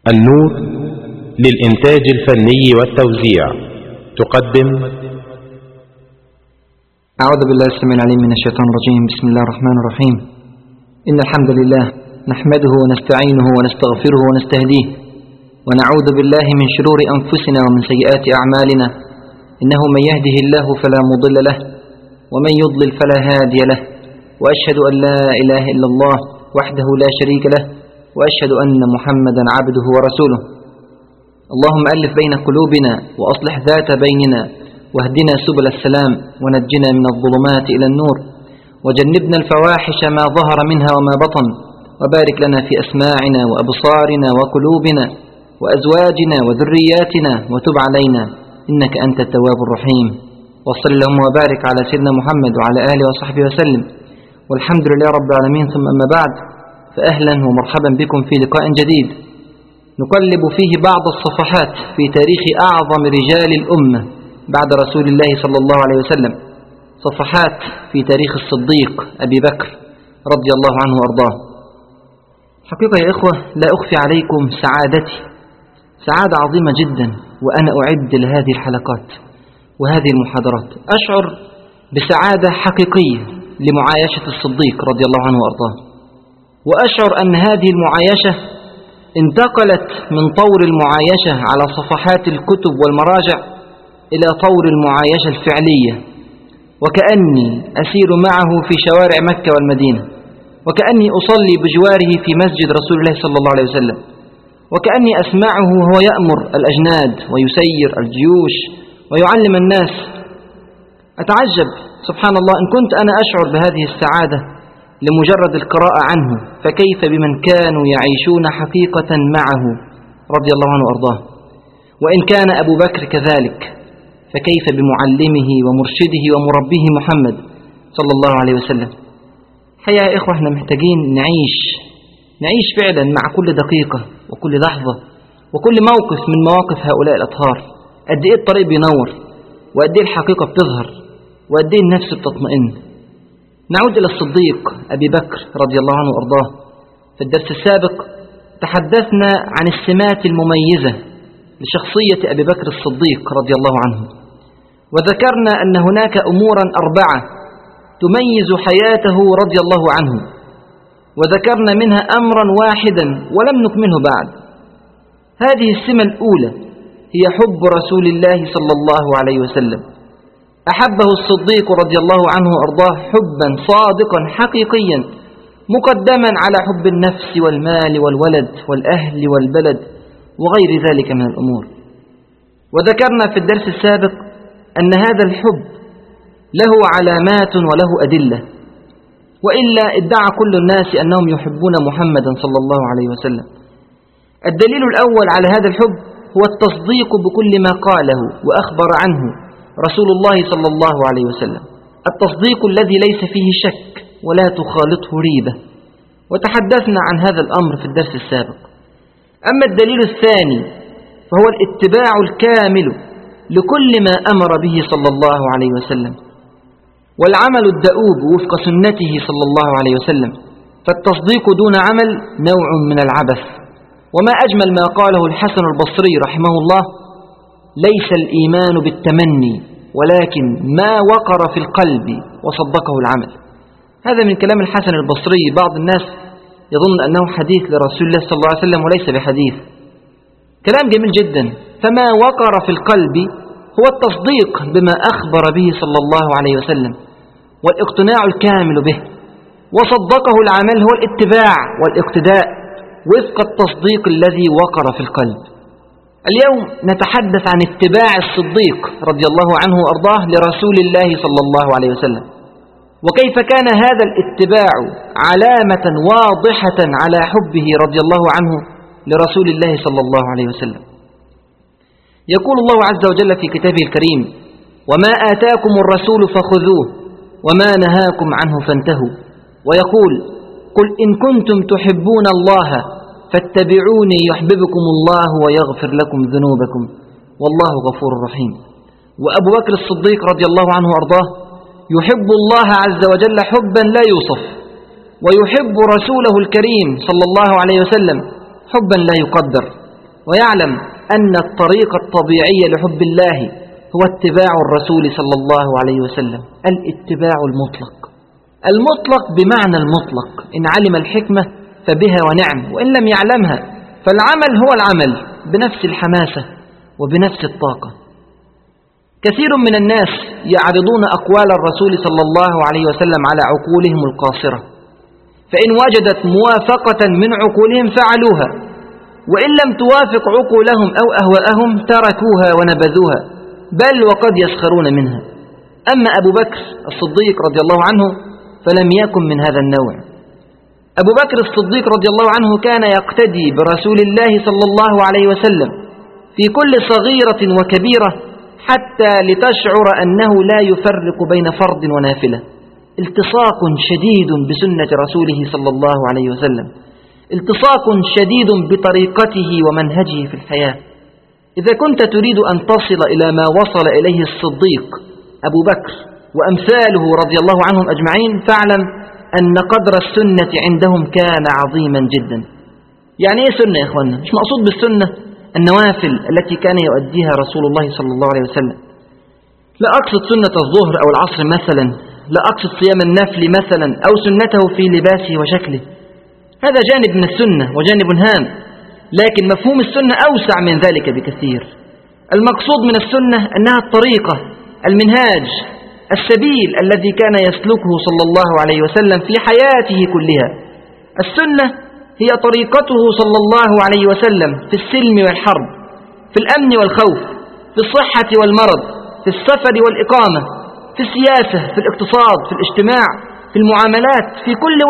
النور للإنتاج الفني والتوزيع تقدم. أعوذ بالله السميع العليم من الشيطان الرجيم. بسم الله الرحمن الرحيم. إن الحمد لله نحمده ونستعينه ونستغفره ونستهديه، ونعوذ بالله من شرور أنفسنا ومن سيئات أعمالنا، إنه من يهده الله فلا مضل له ومن يضلل فلا هادي له، وأشهد أن لا إله إلا الله وحده لا شريك له، وأشهد أن محمدا عبده ورسوله. اللهم ألف بين قلوبنا وأصلح ذات بيننا، واهدنا سبل السلام، ونجنا من الظلمات إلى النور، وجنبنا الفواحش ما ظهر منها وما بطن، وبارك لنا في أسماعنا وأبصارنا وقلوبنا وأزواجنا وذرياتنا، وتب علينا إنك أنت التواب الرحيم. وصل اللهم وبارك على سيدنا محمد وعلى آله وصحبه وسلم، والحمد لله رب العالمين. ثم أما بعد، فأهلا ومرحبا بكم في لقاء جديد نقلب فيه بعض الصفحات في تاريخ أعظم رجال الأمة بعد رسول الله صلى الله عليه وسلم، صفحات في تاريخ الصديق أبي بكر رضي الله عنه وأرضاه. حقيقة يا إخوة، لا أخفي عليكم سعادتي، سعادة عظيمة جدا وأنا أعد لهذه الحلقات وهذه المحاضرات. أشعر بسعادة حقيقية لمعايشة الصديق رضي الله عنه وأرضاه، وأشعر أن هذه المعايشة انتقلت من طور المعايشة على صفحات الكتب والمراجع إلى طور المعايشة الفعلية، وكأني أسير معه في شوارع مكة والمدينة، وكأني أصلي بجواره في مسجد رسول الله صلى الله عليه وسلم، وكأني أسمعه وهو يأمر الأجناد ويسير الجيوش ويعلم الناس. أتعجب سبحان الله، إن كنت أنا أشعر بهذه السعادة لمجرد القراءة عنه، فكيف بمن كانوا يعيشون حقيقة معه رضي الله عنه وأرضاه. وإن كان أبو بكر كذلك، فكيف بمعلمه ومرشده ومربيه محمد صلى الله عليه وسلم. حقيقة يا إخوة، احنا محتاجين نعيش فعلا مع كل دقيقة وكل لحظة وكل موقف من مواقف هؤلاء الأطهار. قد إيه الطريق بينور، وقد إيه الحقيقة بتظهر، وقد إيه النفس بتطمئن. نعود إلى الصديق أبي بكر رضي الله عنه وأرضاه. في الدرس السابق تحدثنا عن السمات المميزة لشخصية أبي بكر الصديق رضي الله عنه، وذكرنا أن هناك أمورا 4 تميز حياته رضي الله عنه، وذكرنا منها أمرا واحدا ولم نكمله بعد. هذه السمة الأولى هي حب رسول الله صلى الله عليه وسلم. أحبه الصديق رضي الله عنه وأرضاه حبا صادقا حقيقيا، مقدما على حب النفس والمال والولد والأهل والبلد وغير ذلك من الأمور. وذكرنا في الدرس السابق أن هذا الحب له علامات وله أدلة، وإلا ادعى كل الناس أنهم يحبون محمدا صلى الله عليه وسلم. الدليل الأول على هذا الحب هو التصديق بكل ما قاله وأخبر عنه رسول الله صلى الله عليه وسلم، التصديق الذي ليس فيه شك ولا تخالطه ريبة، وتحدثنا عن هذا الأمر في الدرس السابق. أما الدليل الثاني فهو الاتباع الكامل لكل ما أمر به صلى الله عليه وسلم، والعمل الدؤوب وفق سنته صلى الله عليه وسلم. فالتصديق دون عمل نوع من العبث. وما أجمل ما قاله الحسن البصري رحمه الله: ليس الإيمان بالتمني ولكن ما وقر في القلب وصدقه العمل. هذا من كلام الحسن البصري. بعض الناس يظن أنه حديث لرسول الله صلى الله عليه وسلم وليس بحديث. كلام جميل جدا. فما وقر في القلب هو التصديق بما أخبر به صلى الله عليه وسلم والاقتناع الكامل به، وصدقه العمل هو الاتباع والاقتداء وفق التصديق الذي وقر في القلب. اليوم نتحدث عن اتباع الصديق رضي الله عنه وأرضاه لرسول الله صلى الله عليه وسلم، وكيف كان هذا الاتباع علامة واضحة على حبه رضي الله عنه لرسول الله صلى الله عليه وسلم. يقول الله عز وجل في كتابه الكريم: وما آتاكم الرسول فخذوه وما نهاكم عنه فانتهوا. ويقول: قل إن كنتم تحبون الله فاتبعوني يحببكم الله ويغفر لكم ذنوبكم والله غفور رحيم. وأبو بكر الصديق رضي الله عنه وأرضاه يحب الله عز وجل حبا لا يوصف، ويحب رسوله الكريم صلى الله عليه وسلم حبا لا يقدر. ويعلم أن الطريق الطبيعي لحب الله هو اتباع الرسول صلى الله عليه وسلم، الاتباع المطلق. المطلق بمعنى المطلق، إن علم الحكمة فبها ونعم، وإن لم يعلمها فالعمل هو العمل بنفس الحماسة وبنفس الطاقة. كثير من الناس يعرضون أقوال الرسول صلى الله عليه وسلم على عقولهم القاصرة، فإن وجدت موافقة من عقولهم فعلوها، وإن لم توافق عقولهم أو أهواءهم تركوها ونبذوها، بل وقد يسخرون منها. أما أبو بكر الصديق رضي الله عنه فلم يكن من هذا النوع. أبو بكر الصديق رضي الله عنه كان يقتدي برسول الله صلى الله عليه وسلم في كل صغيرة وكبيرة، حتى لتشعر أنه لا يفرق بين فرض ونافلة. التصاق شديد بسنة رسوله صلى الله عليه وسلم، التصاق شديد بطريقته ومنهجه في الحياة. إذا كنت تريد أن تصل إلى ما وصل إليه الصديق أبو بكر وأمثاله رضي الله عنهم أجمعين، فاعلم أن قدر السنة عندهم كان عظيما جدا. يعني إيه سنة يا إخوانا؟ مش مقصود بالسنة النوافل التي كان يؤديها رسول الله صلى الله عليه وسلم. لا أقصد سنة الظهر أو العصر مثلا، لا أقصد صيام النفل مثلا، أو سنته في لباسه وشكله. هذا جانب من السنة وجانب هام، لكن مفهوم السنة أوسع من ذلك بكثير. المقصود من السنة أنها الطريقة، المنهاج، السبيل الذي كان يسلكه صلى الله عليه وسلم في حياته كلها. السنة هي طريقته صلى الله عليه وسلم في السلم والحرب، في الأمن والخوف، في الصحة والمرض، في السفر والإقامة، في السياسة، في الاقتصاد، في الاجتماع، في المعاملات، في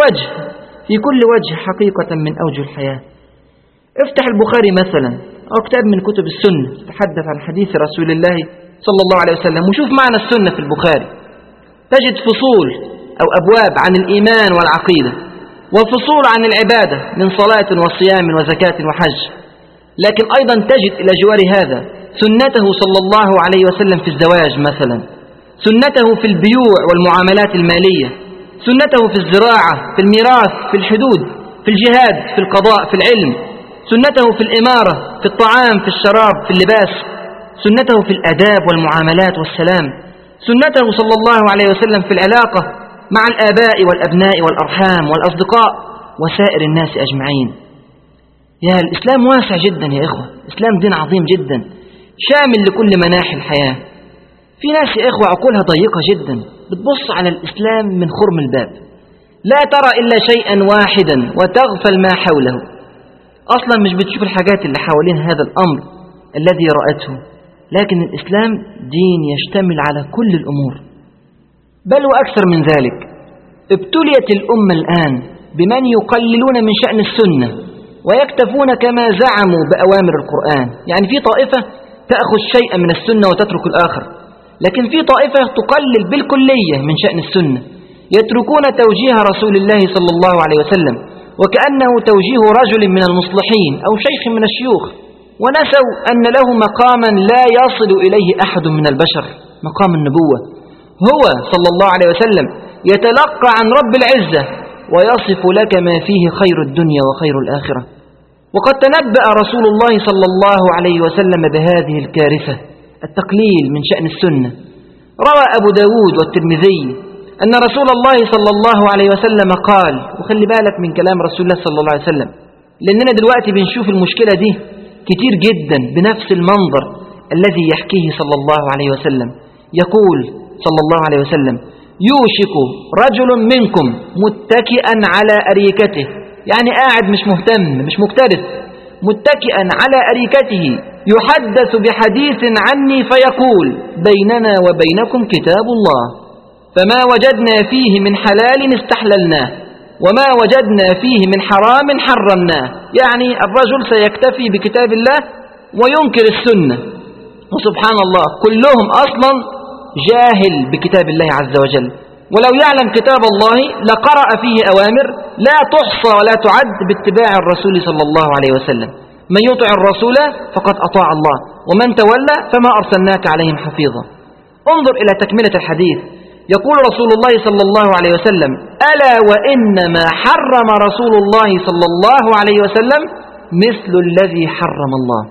كل وجه حقيقة من أوجه الحياة. افتح البخاري مثلا أو كتاب من كتب السنة تتحدث عن حديث رسول الله صلى الله عليه وسلم، وشوف معنى السنة في البخاري. تجد فصول أو أبواب عن الإيمان والعقيدة، وفصول عن العبادة من صلاة وصيام وزكاة وحج. لكن أيضا تجد إلى جوار هذا سنته صلى الله عليه وسلم في الزواج مثلا، سنته في البيوع والمعاملات المالية، سنته في الزراعة، في الميراث، في الحدود، في الجهاد، في القضاء، في العلم، سنته في الإمارة، في الطعام، في الشراب، في اللباس، سنته في الآداب والمعاملات والسلام، سنته صلى الله عليه وسلم في العلاقة مع الآباء والأبناء والأرحام والأصدقاء وسائر الناس أجمعين. يا الإسلام واسع جدا يا إخوة، الإسلام دين عظيم جدا شامل لكل مناحي الحياة. في ناس يا إخوة عقولها ضيقة جدا، بتبص على الإسلام من خرم الباب، لا ترى إلا شيئا واحدا وتغفل ما حوله. أصلا مش بتشوف الحاجات اللي حوالين هذا الأمر الذي رأته. لكن الإسلام دين يشتمل على كل الأمور، بل وأكثر من ذلك. ابتليت الأمة الآن بمن يقللون من شأن السنة ويكتفون كما زعموا بأوامر القرآن. يعني في طائفة تأخذ شيئا من السنة وتترك الآخر، لكن في طائفة تقلل بالكلية من شأن السنة، يتركون توجيه رسول الله صلى الله عليه وسلم وكأنه توجيه رجل من المصلحين أو شيخ من الشيوخ، ونسوا أن له مقاما لا يصل إليه أحد من البشر، مقام النبوة. هو صلى الله عليه وسلم يتلقى عن رب العزة ويصف لك ما فيه خير الدنيا وخير الآخرة. وقد تنبأ رسول الله صلى الله عليه وسلم بهذه الكارثة، التقليل من شأن السنة. روى أبو داود والترمذي أن رسول الله صلى الله عليه وسلم قال، وخلي بالك من كلام رسول الله صلى الله عليه وسلم، لأننا دلوقتي بنشوف المشكلة دي كتير جدا بنفس المنظر الذي يحكيه صلى الله عليه وسلم. يقول صلى الله عليه وسلم: يوشك رجل منكم متكئا على أريكته، يعني قاعد مش مهتم مش مكترث، متكئا على أريكته يحدث بحديث عني فيقول: بيننا وبينكم كتاب الله، فما وجدنا فيه من حلال استحللناه وما وجدنا فيه من حرام حرمناه. يعني الرجل سيكتفي بكتاب الله وينكر السنة. وسبحان الله كلهم أصلا جاهل بكتاب الله عز وجل، ولو يعلم كتاب الله لقرأ فيه أوامر لا تحصى ولا تعد باتباع الرسول صلى الله عليه وسلم. من يطع الرسول فقد أطاع الله ومن تولى فما أرسلناك عليهم حفيظا. انظر إلى تكملة الحديث. يقول رسول الله صلى الله عليه وسلم: ألا وإنما حرم رسول الله صلى الله عليه وسلم مثل الذي حرم الله.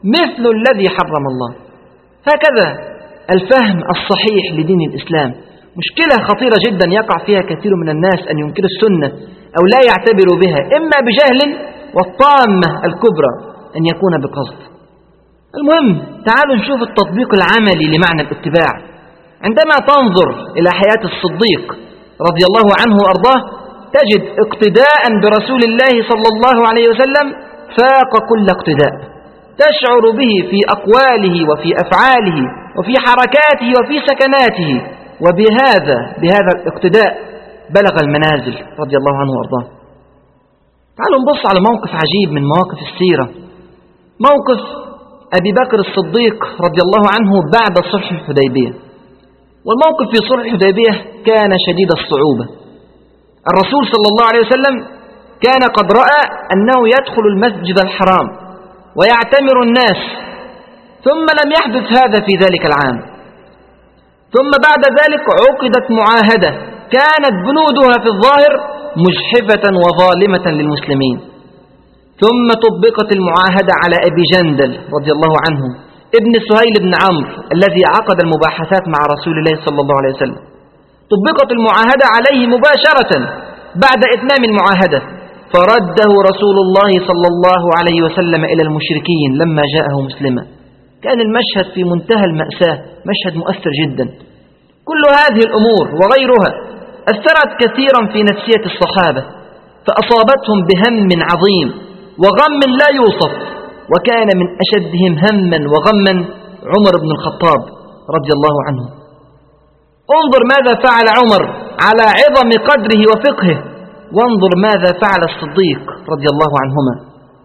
مثل الذي حرم الله. هكذا الفهم الصحيح لدين الإسلام. مشكلة خطيرة جدا يقع فيها كثير من الناس أن ينكروا السنة أو لا يعتبروا بها، إما بجهل، والطامة الكبرى أن يكون بقصد. المهم تعالوا نشوف التطبيق العملي لمعنى الاتباع. عندما تنظر إلى حياة الصديق رضي الله عنه وأرضاه تجد اقتداء برسول الله صلى الله عليه وسلم فاق كل اقتداء، تشعر به في أقواله وفي أفعاله وفي حركاته وفي سكناته، وبهذا الاقتداء بلغ المنازل رضي الله عنه وأرضاه. تعالوا نبص على موقف عجيب من مواقف السيرة، موقف أبي بكر الصديق رضي الله عنه بعد صلح الحديبية. والموقف في صلح الحديبية كان شديد الصعوبة. الرسول صلى الله عليه وسلم كان قد رأى أنه يدخل المسجد الحرام ويعتمر الناس، ثم لم يحدث هذا في ذلك العام. ثم بعد ذلك عقدت معاهدة كانت بنودها في الظاهر مجحفة وظالمة للمسلمين، ثم طبقت المعاهدة على أبي جندل رضي الله عنه ابن سهيل بن عمرو الذي عقد المباحثات مع رسول الله صلى الله عليه وسلم. طبقت المعاهدة عليه مباشرة بعد إتمام المعاهدة، فرده رسول الله صلى الله عليه وسلم إلى المشركين لما جاءه مسلما. كان المشهد في منتهى المأساة، مشهد مؤثر جدا. كل هذه الأمور وغيرها أثرت كثيرا في نفسية الصحابة، فأصابتهم بهم عظيم وغم لا يوصف، وكان من أشدهم هما وغما عمر بن الخطاب رضي الله عنه. انظر ماذا فعل عمر على عظم قدره وفقهه، وانظر ماذا فعل الصديق رضي الله عنهما.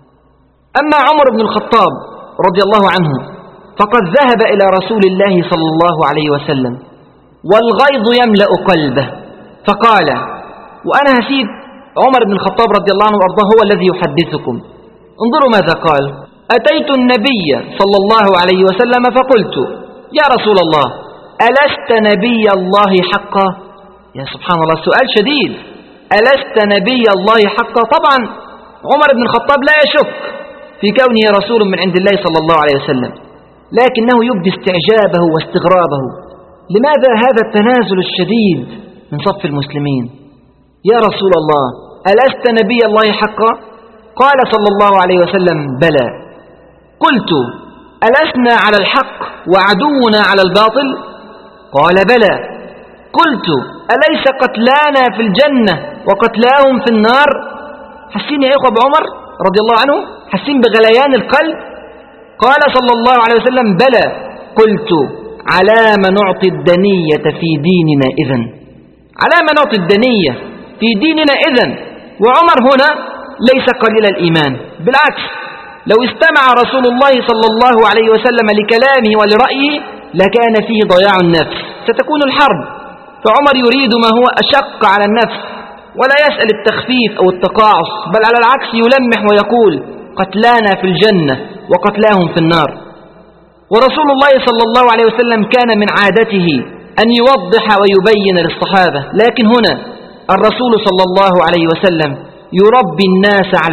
أما عمر بن الخطاب رضي الله عنه فقد ذهب إلى رسول الله صلى الله عليه وسلم والغيظ يملأ قلبه، فقال، وأنا هسيب عمر بن الخطاب رضي الله عنه وأرضاه هو الذي يحدثكم، انظروا ماذا قال: أتيت النبي صلى الله عليه وسلم فقلت: يا رسول الله ألست نبي الله حقا؟ يا سبحان الله، سؤال شديد. ألست نبي الله حقا؟ طبعا عمر بن الخطاب لا يشك في كونه رسول من عند الله صلى الله عليه وسلم، لكنه يبدي استعجابه واستغرابه. لماذا هذا التنازل الشديد من صف المسلمين؟ يا رسول الله ألست نبي الله حقا؟ قال صلى الله عليه وسلم: بلى. قلت: ألسنا على الحق وعدونا على الباطل؟ قال: بلى. قلت: أليس قتلانا في الجنة وقتلاهم في النار؟ حسين يا إخوة بعمر رضي الله عنه، حسين بغليان القلب. قال صلى الله عليه وسلم: بلى. قلت: على ما نعطي الدنية في ديننا إذن؟ على ما نعطي الدنية في ديننا إذن؟ وعمر هنا ليس قليل الإيمان، بالعكس، لو استمع رسول الله صلى الله عليه وسلم لكلامه ولرأيه لكان فيه ضياع النفس، ستكون الحرب. فعمر يريد ما هو أشق على النفس، ولا يسأل التخفيف أو التقاعس، بل على العكس يلمح ويقول: قتلانا في الجنة وقتلاهم في النار. ورسول الله صلى الله عليه وسلم كان من عادته أن يوضح ويبين للصحابة، لكن هنا الرسول صلى الله عليه وسلم يربي الناس على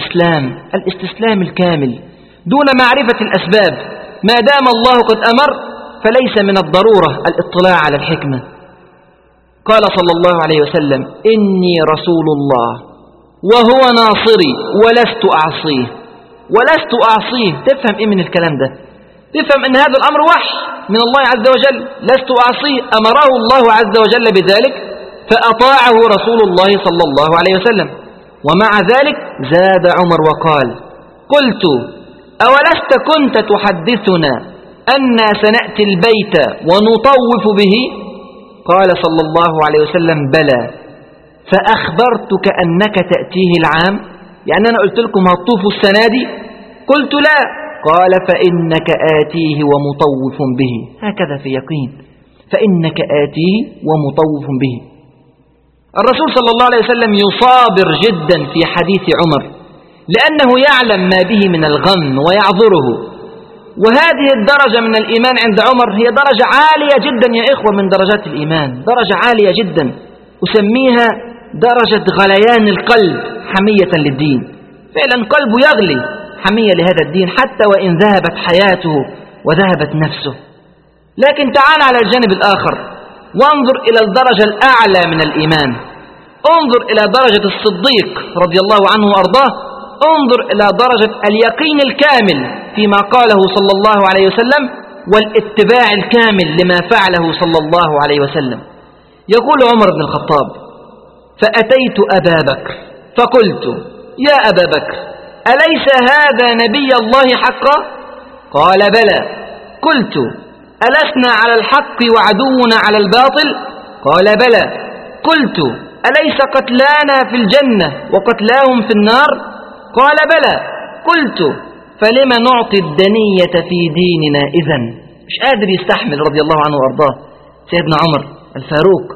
الاستسلام الكامل دون معرفة الأسباب. ما دام الله قد أمر فليس من الضرورة الاطلاع على الحكمة. قال صلى الله عليه وسلم: إني رسول الله وهو ناصري ولست أعصيه. تفهم إيه من الكلام ده؟ تفهم أن هذا الأمر وحي من الله عز وجل، لست أعصيه، أمره الله عز وجل بذلك فأطاعه رسول الله صلى الله عليه وسلم. ومع ذلك زاد عمر وقال: قلت: أولست كنت تحدثنا أننا سنأتي البيت ونطوف به؟ قال صلى الله عليه وسلم: بلى. فأخبرتك أنك تأتيه العام، يعني أنا قلت لكم هتطوفوا السنة دي؟ قلت: لا. قال: فإنك آتيه ومطوف به. هكذا في يقين، فإنك آتيه ومطوف به. الرسول صلى الله عليه وسلم يصابر جدا في حديث عمر لأنه يعلم ما به من الغم ويعذره. وهذه الدرجة من الإيمان عند عمر هي درجة عالية جدا يا إخوة من درجات الإيمان، درجة عالية جدا أسميها درجة غليان القلب حمية للدين. فعلا قلبه يغلي حمية لهذا الدين حتى وإن ذهبت حياته وذهبت نفسه. لكن تعال على الجانب الآخر وانظر إلى الدرجة الأعلى من الإيمان، انظر إلى درجة الصديق رضي الله عنه وأرضاه، انظر إلى درجة اليقين الكامل فيما قاله صلى الله عليه وسلم والاتباع الكامل لما فعله صلى الله عليه وسلم. يقول عمر بن الخطاب: فأتيت أبا بكر فقلت: يا أبا بكر، أليس هذا نبي الله حقا؟ قال: بلى. قلت: ألسنا على الحق وعدونا على الباطل؟ قال: بلى. قلت: أليس قتلانا في الجنة وقتلاهم في النار؟ قال: بلى. قلت: فلم نعطي الدنية في ديننا إذن؟ مش قادر يستحمل رضي الله عنه وأرضاه سيدنا عمر الفاروق،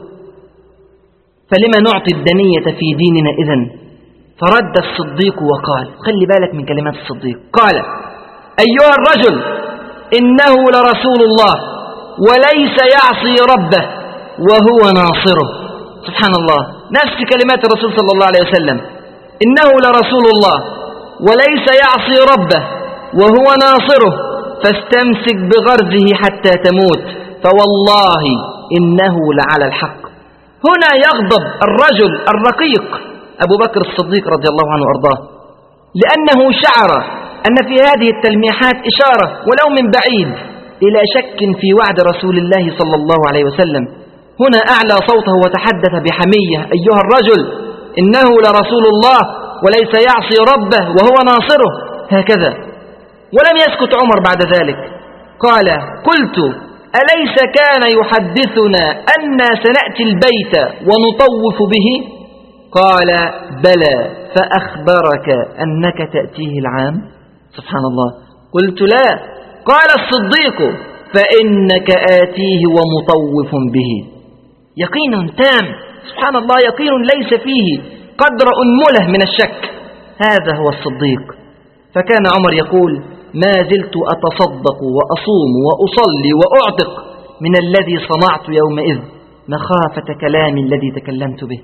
فلم نعطي الدنية في ديننا إذن؟ فرد الصديق وقال، خلي بالك من كلمات الصديق، قال: أيها الرجل، إنه لرسول الله وليس يعصي ربه وهو ناصره. سبحان الله، نفس كلمات الرسول صلى الله عليه وسلم، إنه لرسول الله وليس يعصي ربه وهو ناصره، فاستمسك بغرزه حتى تموت، فوالله إنه لعلى الحق. هنا يغضب الرجل الرقيق أبو بكر الصديق رضي الله عنه وأرضاه، لأنه شعر أن في هذه التلميحات إشارة ولو من بعيد إلى شك في وعد رسول الله صلى الله عليه وسلم. هنا أعلى صوته وتحدث بحمية: أيها الرجل، إنه لرسول الله وليس يعصي ربه وهو ناصره، هكذا. ولم يسكت عمر بعد ذلك، قال: قلت: أليس كان يحدثنا أننا سنأتي البيت ونطوف به؟ قال: بلى، فأخبرك أنك تأتيه العام؟ سبحان الله. قلت: لا. قال الصديق: فإنك آتيه ومطوف به. يقين تام، سبحان الله، يقين ليس فيه قدر أنملة من الشك. هذا هو الصديق. فكان عمر يقول: ما زلت أتصدق وأصوم وأصلي وأعتق من الذي صنعت يومئذ مخافة كلامي الذي تكلمت به.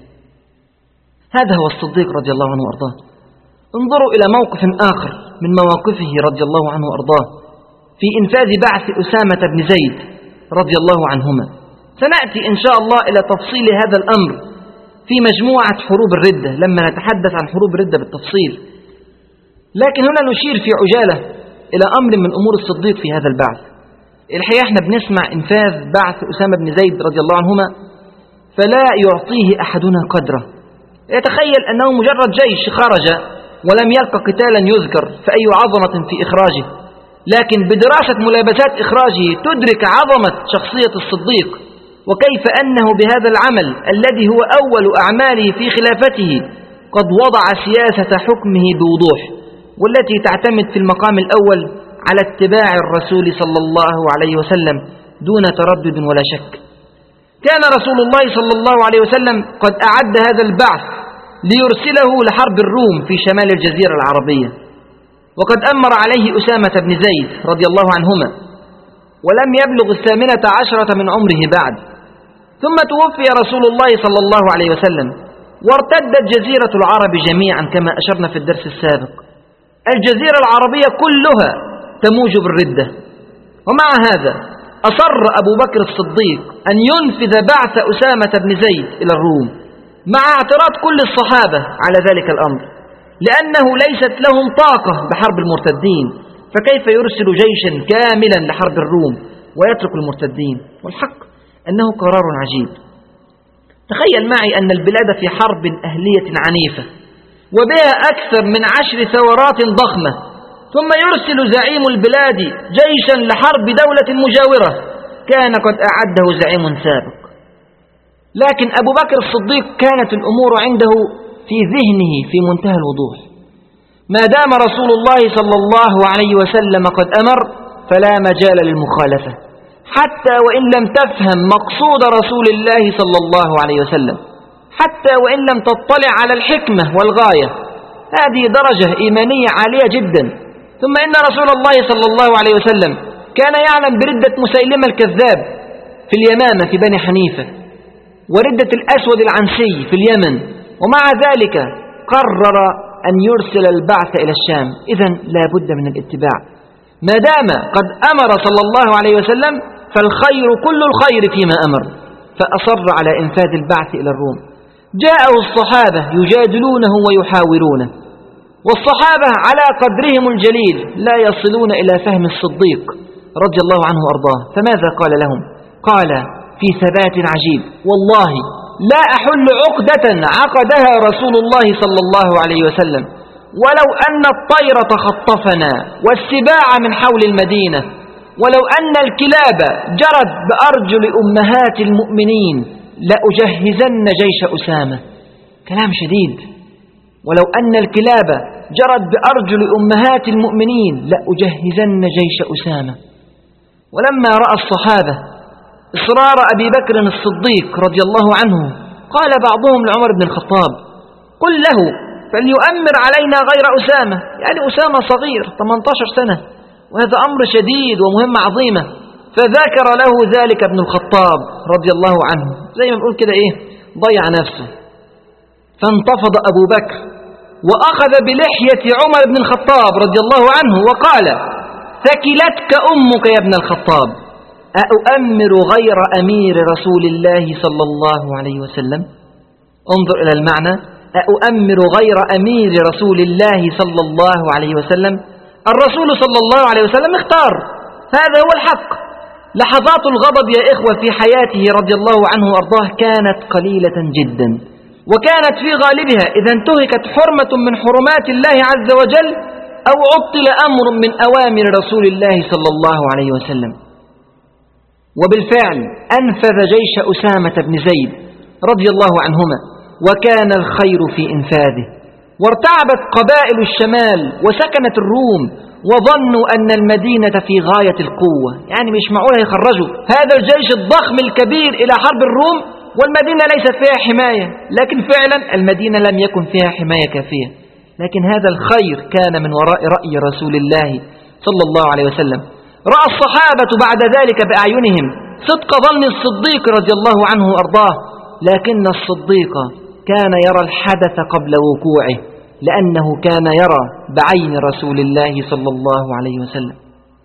هذا هو الصديق رضي الله عنه وأرضاه. انظروا إلى موقف آخر من مواقفه رضي الله عنه وأرضاه في إنفاذ بعث أسامة بن زيد رضي الله عنهما. سنأتي إن شاء الله إلى تفصيل هذا الأمر في مجموعة حروب الردة لما نتحدث عن حروب الردة بالتفصيل، لكن هنا نشير في عجالة إلى أمر من أمور الصديق في هذا البعث. الحقيقة احنا بنسمع إنفاذ بعث أسامة بن زيد رضي الله عنهما فلا يعطيه أحدنا قدره. يتخيل أنه مجرد جيش خرج ولم يلقى قتالا يذكر، فأي عظمة في إخراجه. لكن بدراسة ملابسات إخراجه تدرك عظمة شخصية الصديق، وكيف أنه بهذا العمل الذي هو أول أعماله في خلافته قد وضع سياسة حكمه بوضوح، والتي تعتمد في المقام الأول على اتباع الرسول صلى الله عليه وسلم دون تردد ولا شك. كان رسول الله صلى الله عليه وسلم قد أعد هذا البعث ليرسله لحرب الروم في شمال الجزيرة العربية، وقد أمر عليه أسامة بن زيد رضي الله عنهما، ولم يبلغ 18 من عمره بعد. ثم توفي رسول الله صلى الله عليه وسلم، وارتدت جزيرة العرب جميعا كما أشرنا في الدرس السابق. الجزيرة العربية كلها تموج بالردة، ومع هذا أصر أبو بكر الصديق أن ينفذ بعث أسامة بن زيد إلى الروم مع اعتراض كل الصحابة على ذلك الأمر، لأنه ليست لهم طاقة بحرب المرتدين، فكيف يرسل جيشا كاملا لحرب الروم ويترك المرتدين؟ والحق أنه قرار عجيب. تخيل معي أن البلاد في حرب أهلية عنيفة وبها أكثر من 10 ثورات ضخمة، ثم يرسل زعيم البلاد جيشا لحرب دولة مجاورة كان قد أعده زعيم سابق. لكن أبو بكر الصديق كانت الأمور عنده في ذهنه في منتهى الوضوح. ما دام رسول الله صلى الله عليه وسلم قد أمر فلا مجال للمخالفة، حتى وإن لم تفهم مقصود رسول الله صلى الله عليه وسلم، حتى وإن لم تطلع على الحكمة والغاية. هذه درجة إيمانية عالية جدا. ثم إن رسول الله صلى الله عليه وسلم كان يعلم بردة مسيلمة الكذاب في اليمامة في بني حنيفة، وردة الأسود العنسي في اليمن، ومع ذلك قرر أن يرسل البعث إلى الشام، إذن لا بد من الاتباع. ما دام قد أمر صلى الله عليه وسلم فالخير كل الخير فيما أمر، فأصر على إنفاذ البعث إلى الروم. جاءه الصحابة يجادلونه ويحاورونه، والصحابة على قدرهم الجليل لا يصلون إلى فهم الصديق رضي الله عنه وأرضاه. فماذا قال لهم؟ قال في ثبات عجيب: والله لا أحل عقدة عقدها رسول الله صلى الله عليه وسلم، ولو أن الطير تخطفنا والسباع من حول المدينة، ولو أن الكلاب جرت بأرجل أمهات المؤمنين لأجهزن جيش أسامة. كلام شديد. ولو أن الكلاب جرت بأرجل أمهات المؤمنين لأجهزن جيش أسامة. ولما رأى الصحابة إصرار أبي بكر الصديق رضي الله عنه، قال بعضهم لعمر بن الخطاب: قل له فليؤمر علينا غير أسامة، يعني أسامة صغير 18 سنة، وهذا أمر شديد ومهمة عظيمة. فذكر له ذلك ابن الخطاب رضي الله عنه، زي ما بنقول كده ضيع نفسه. فانتفض أبو بكر وأخذ بلحية عمر بن الخطاب رضي الله عنه وقال: ثكلتك أمك يا ابن الخطاب، أؤمر غير أمير رسول الله صلى الله عليه وسلم؟ انظر إلى المعنى: أؤمر غير أمير رسول الله صلى الله عليه وسلم. الرسول صلى الله عليه وسلم اختار، هذا هو الحق. لحظات الغضب يا إخوة في حياته رضي الله عنه وأرضاه كانت قليلة جدا، وكانت في غالبها إذا انتهكت حرمة من حرمات الله عز وجل أو عطل أمر من أوامر رسول الله صلى الله عليه وسلم. وبالفعل أنفذ جيش أسامة بن زيد رضي الله عنهما، وكان الخير في إنفاذه. وارتعبت قبائل الشمال وسكنت الروم، وظنوا أن المدينة في غاية القوة، يعني مش معقول يخرجوا هذا الجيش الضخم الكبير إلى حرب الروم والمدينة ليست فيها حماية. لكن فعلا المدينة لم يكن فيها حماية كافية، لكن هذا الخير كان من وراء رأي رسول الله صلى الله عليه وسلم. رأى الصحابة بعد ذلك بأعينهم صدق ظن الصديق رضي الله عنه وأرضاه، لكن الصديق كان يرى الحدث قبل وقوعه، لأنه كان يرى بعين رسول الله صلى الله عليه وسلم.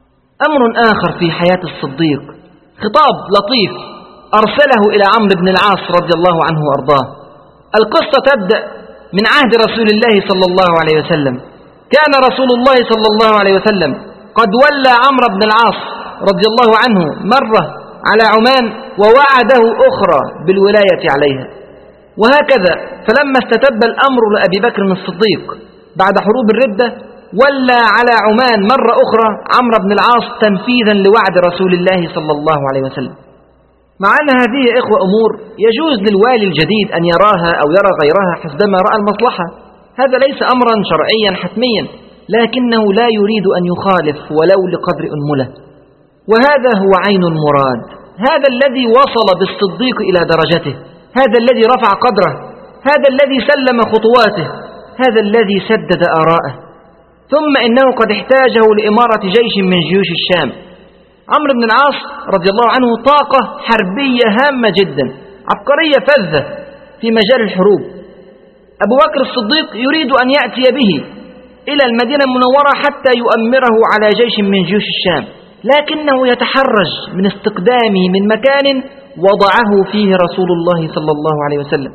أمر آخر في حياة الصديق، خطاب لطيف أرسله إلى عمرو بن العاص رضي الله عنه وأرضاه. القصة تبدأ من عهد رسول الله صلى الله عليه وسلم. كان رسول الله صلى الله عليه وسلم قد ولى عمرو بن العاص رضي الله عنه مرة على عمان، ووعده أخرى بالولاية عليها، وهكذا. فلما استتب الأمر لأبي بكر الصديق بعد حروب الردة، ولى على عمان مرة أخرى عمرو بن العاص تنفيذا لوعد رسول الله صلى الله عليه وسلم. مع أن هذه يا إخوة أمور يجوز للوالي الجديد أن يراها أو يرى غيرها حسبما رأى المصلحة، هذا ليس أمرا شرعيا حتميا، لكنه لا يريد أن يخالف ولو لقدر أنملة. وهذا هو عين المراد، هذا الذي وصل بالصديق إلى درجته، هذا الذي رفع قدره، هذا الذي سلم خطواته، هذا الذي سدد آراءه. ثم إنه قد احتاجه لإمارة جيش من جيوش الشام. عمرو بن العاص رضي الله عنه طاقة حربية هامة جدا، عبقرية فذة في مجال الحروب. أبو بكر الصديق يريد أن يأتي به إلى المدينة المنورة حتى يؤمره على جيش من جيوش الشام، لكنه يتحرج من استقدامه من مكان وضعه فيه رسول الله صلى الله عليه وسلم.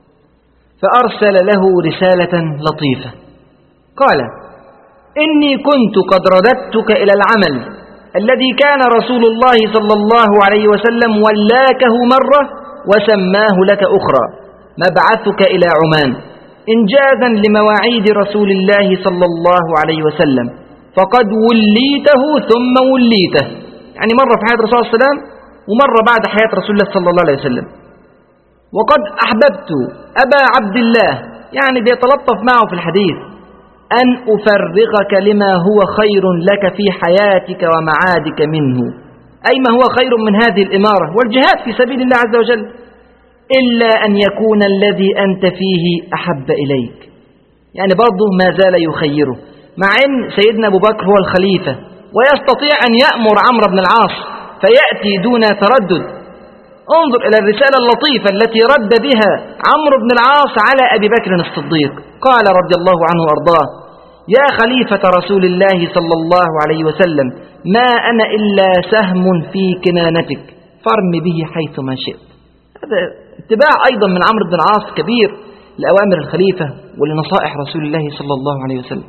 فأرسل له رسالة لطيفة، قال: إني كنت قد رددتك إلى العمل الذي كان رسول الله صلى الله عليه وسلم ولاكه مرة وسماه لك أخرى، مبعثك إلى عمان إنجازا لمواعيد رسول الله صلى الله عليه وسلم، فقد وليته ثم وليته، يعني مرة في حياة رسول الله صلى الله عليه وسلم ومرة بعد حياة رسول الله صلى الله عليه وسلم. وقد أحببت أبا عبد الله، يعني بيتلطف معه في الحديث، أن أفرغك لما هو خير لك في حياتك ومعادك منه، أي ما هو خير من هذه الإمارة والجهاد في سبيل الله عز وجل، إلا أن يكون الذي أنت فيه أحب إليك. يعني برضه ما زال يخيره، مع أن سيدنا أبو بكر هو الخليفة ويستطيع أن يأمر عمرو بن العاص فيأتي دون تردد، انظر إلى الرسالة اللطيفة التي رد بها عمرو بن العاص على أبي بكر الصديق. قال رضي الله عنه وأرضاه: يا خليفة رسول الله صلى الله عليه وسلم، ما أنا إلا سهم في كنانتك فارم به حيثما شئت. هذا اتباع أيضا من عمرو بن العاص كبير لأوامر الخليفة ولنصائح رسول الله صلى الله عليه وسلم.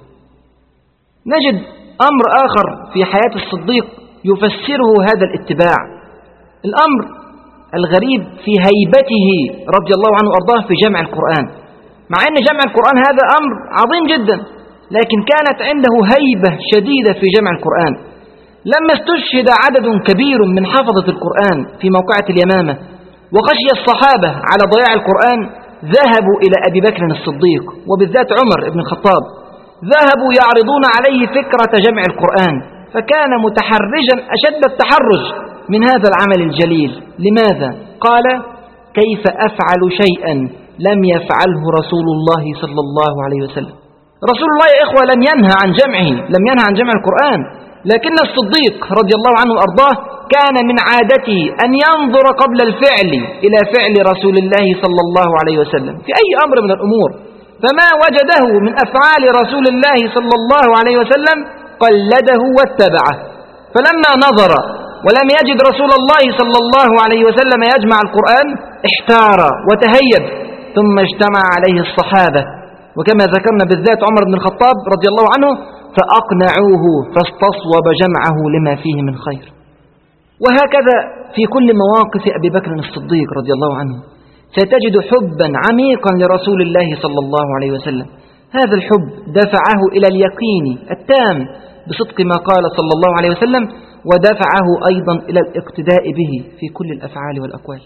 نجد أمر آخر في حياة الصديق يفسره هذا الاتباع، الأمر الغريب في هيبته رضي الله عنه وأرضاه في جمع القرآن. مع أن جمع القرآن هذا أمر عظيم جدا، لكن كانت عنده هيبة شديدة في جمع القرآن. لما استشهد عدد كبير من حفظة القرآن في موقعة اليمامة وخشي الصحابة على ضياع القرآن، ذهبوا إلى أبي بكر الصديق وبالذات عمر بن الخطاب، ذهبوا يعرضون عليه فكرة جمع القرآن، فكان متحرجا أشد التحرج من هذا العمل الجليل. لماذا؟ قال: كيف أفعل شيئا لم يفعله رسول الله صلى الله عليه وسلم. رسول الله يا إخوة لم ينهى عن جمعه، لم ينهى عن جمع القرآن، لكن الصديق رضي الله عنه وأرضاه كان من عادته أن ينظر قبل الفعل إلى فعل رسول الله صلى الله عليه وسلم في أي أمر من الأمور، فما وجده من أفعال رسول الله صلى الله عليه وسلم قلده واتبعه. فلما نظر ولم يجد رسول الله صلى الله عليه وسلم يجمع القرآن احتار وتهيب، ثم اجتمع عليه الصحابة، وكما ذكرنا بالذات عمر بن الخطاب رضي الله عنه، فأقنعوه فاستصوب جمعه لما فيه من خير. وهكذا في كل مواقف أبي بكر الصديق رضي الله عنه ستجد حبا عميقا لرسول الله صلى الله عليه وسلم. هذا الحب دفعه إلى اليقين التام بصدق ما قال صلى الله عليه وسلم، ودفعه أيضا إلى الاقتداء به في كل الأفعال والأقوال.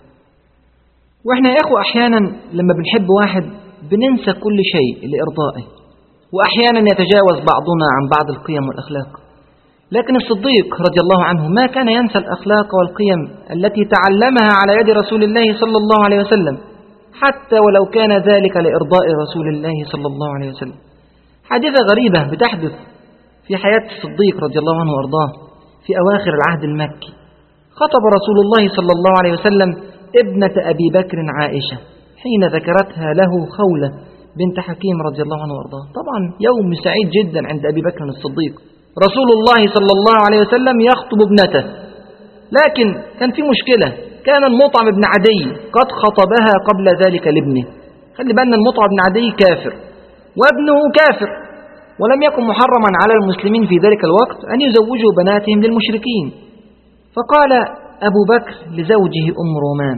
وإحنا يا أخوة أحيانا لما بنحب واحد بننسى كل شيء لإرضائه، وأحيانا يتجاوز بعضنا عن بعض القيم والأخلاق. لكن الصديق رضي الله عنه ما كان ينسى الأخلاق والقيم التي تعلمها على يد رسول الله صلى الله عليه وسلم، حتى ولو كان ذلك لإرضاء رسول الله صلى الله عليه وسلم. حادثة غريبة بتحدث في حياة الصديق رضي الله عنه وأرضاه في أواخر العهد المكي. خطب رسول الله صلى الله عليه وسلم ابنة أبي بكر عائشة حين ذكرتها له خولة بنت حكيم رضي الله عنه وأرضاه. طبعا يوم سعيد جدا عند أبي بكر الصديق، رسول الله صلى الله عليه وسلم يخطب ابنته، لكن كان في مشكلة. كان المطعم بن عدي قد خطبها قبل ذلك لابنه. خلي بالنا المطعم بن عدي كافر وابنه كافر، ولم يكن محرما على المسلمين في ذلك الوقت أن يزوجوا بناتهم للمشركين. فقال أبو بكر لزوجه أم رومان: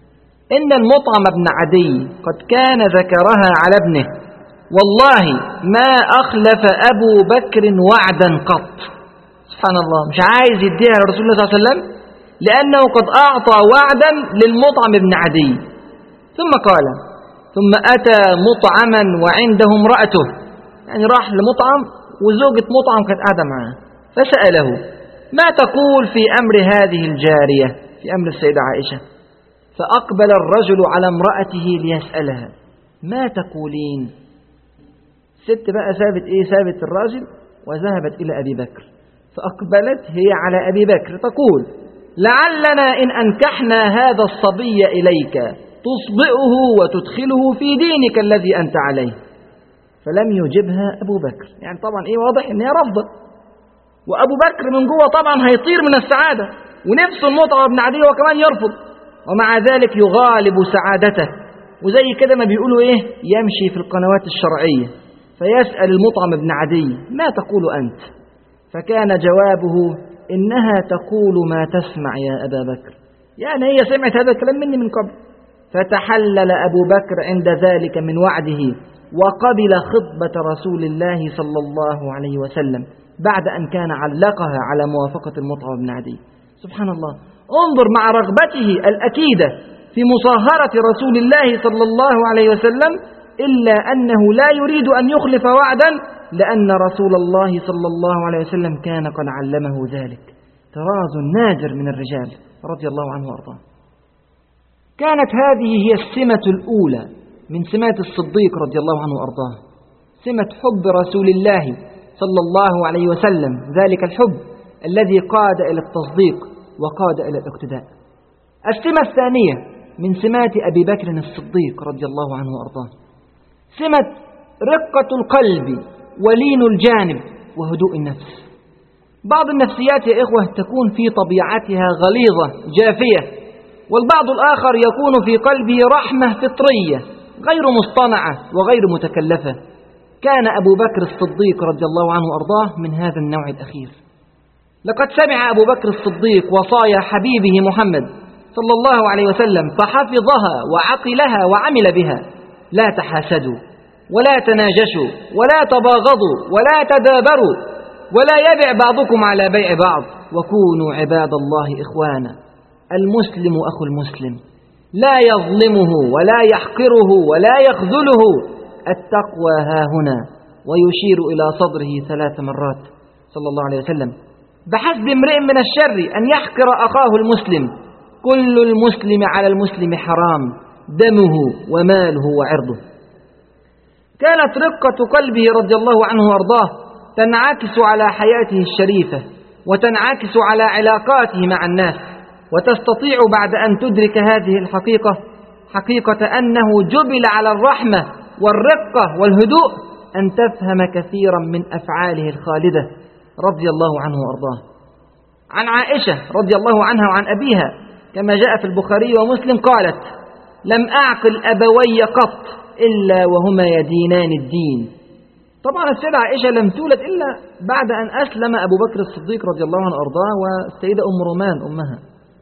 إن المطعم بن عدي قد كان ذكرها على ابنه، والله ما أخلف أبو بكر وعدا قط. سبحان الله، مش عايز يديها لرسول الله صلى الله عليه وسلم لأنه قد أعطى وعدا للمطعم بن عدي. ثم قال: ثم أتى مطعما وعنده امرأته، يعني راح لمطعم وزوجة مطعم كانت قاعدة معاه، فسأله: ما تقول في أمر هذه الجارية، في أمر السيدة عائشة؟ فأقبل الرجل على امرأته ليسألها: ما تقولين؟ ست بقى سابت سابت الراجل وذهبت إلى أبي بكر، فأقبلت هي على أبي بكر تقول: لعلنا إن أنكحنا هذا الصبي إليك تصبئه وتدخله في دينك الذي أنت عليه. فلم يجبها أبو بكر، يعني طبعا واضح إن هي رفضة، وأبو بكر من جوه طبعا هيطير من السعادة، ونفسه المطعم بن عدي وكمان يرفض، ومع ذلك يغالب سعادته. وزي كده ما بيقولوا يمشي في القنوات الشرعية فيسأل المطعم بن عدي: ما تقول أنت؟ فكان جوابه: إنها تقول ما تسمع يا أبا بكر، يعني هي سمعت هذا الكلام مني من قبل. فتحلل أبو بكر عند ذلك من وعده، وقبل خطبة رسول الله صلى الله عليه وسلم بعد أن كان علقها على موافقة المطعم بن عدي. سبحان الله، انظر مع رغبته الأكيدة في مصاهرة رسول الله صلى الله عليه وسلم، إلا أنه لا يريد أن يخلف وعدا، لأن رسول الله صلى الله عليه وسلم كان قد علمه ذلك. طراز نادر من الرجال رضي الله عنه وأرضاه. كانت هذه هي السمة الأولى من سمات الصديق رضي الله عنه وأرضاه، سمة حب رسول الله صلى الله عليه وسلم، ذلك الحب الذي قاد إلى التصديق وقاد إلى الاقتداء. السمة الثانية من سمات أبي بكر الصديق رضي الله عنه وأرضاه سمة رقة القلب ولين الجانب وهدوء النفس. بعض النفسيات يا إخوة تكون في طبيعتها غليظة جافية، والبعض الآخر يكون في قلبه رحمة فطرية غير مصطنعة وغير متكلفة. كان أبو بكر الصديق رضي الله عنه وأرضاه من هذا النوع الأخير. لقد سمع أبو بكر الصديق وصايا حبيبه محمد صلى الله عليه وسلم فحفظها وعقلها وعمل بها: لا تحاسدوا ولا تناجشوا ولا تباغضوا ولا تدابروا ولا يبع بعضكم على بيع بعض وكونوا عباد الله إخوانا. المسلم أخو المسلم لا يظلمه ولا يحقره ولا يخذله. التقوى ها هنا، ويشير إلى صدره 3 مرات صلى الله عليه وسلم: بحسب امرئ من الشر أن يحقر أخاه المسلم، كل المسلم على المسلم حرام، دمه وماله وعرضه. كانت رقة قلبه رضي الله عنه وارضاه تنعكس على حياته الشريفة وتنعكس على علاقاته مع الناس، وتستطيع بعد أن تدرك هذه الحقيقة، حقيقة أنه جبل على الرحمة والرقة والهدوء، أن تفهم كثيرا من أفعاله الخالدة رضي الله عنه وارضاه. عن عائشة رضي الله عنها وعن أبيها كما جاء في البخاري ومسلم قالت: لم أعقل أبوي قط إلا وهما يدينان الدين. طبعا السيدة عائشة لم تولد إلا بعد أن أسلم أبو بكر الصديق رضي الله عنه وأرضاه والسيدة أم رومان أمها.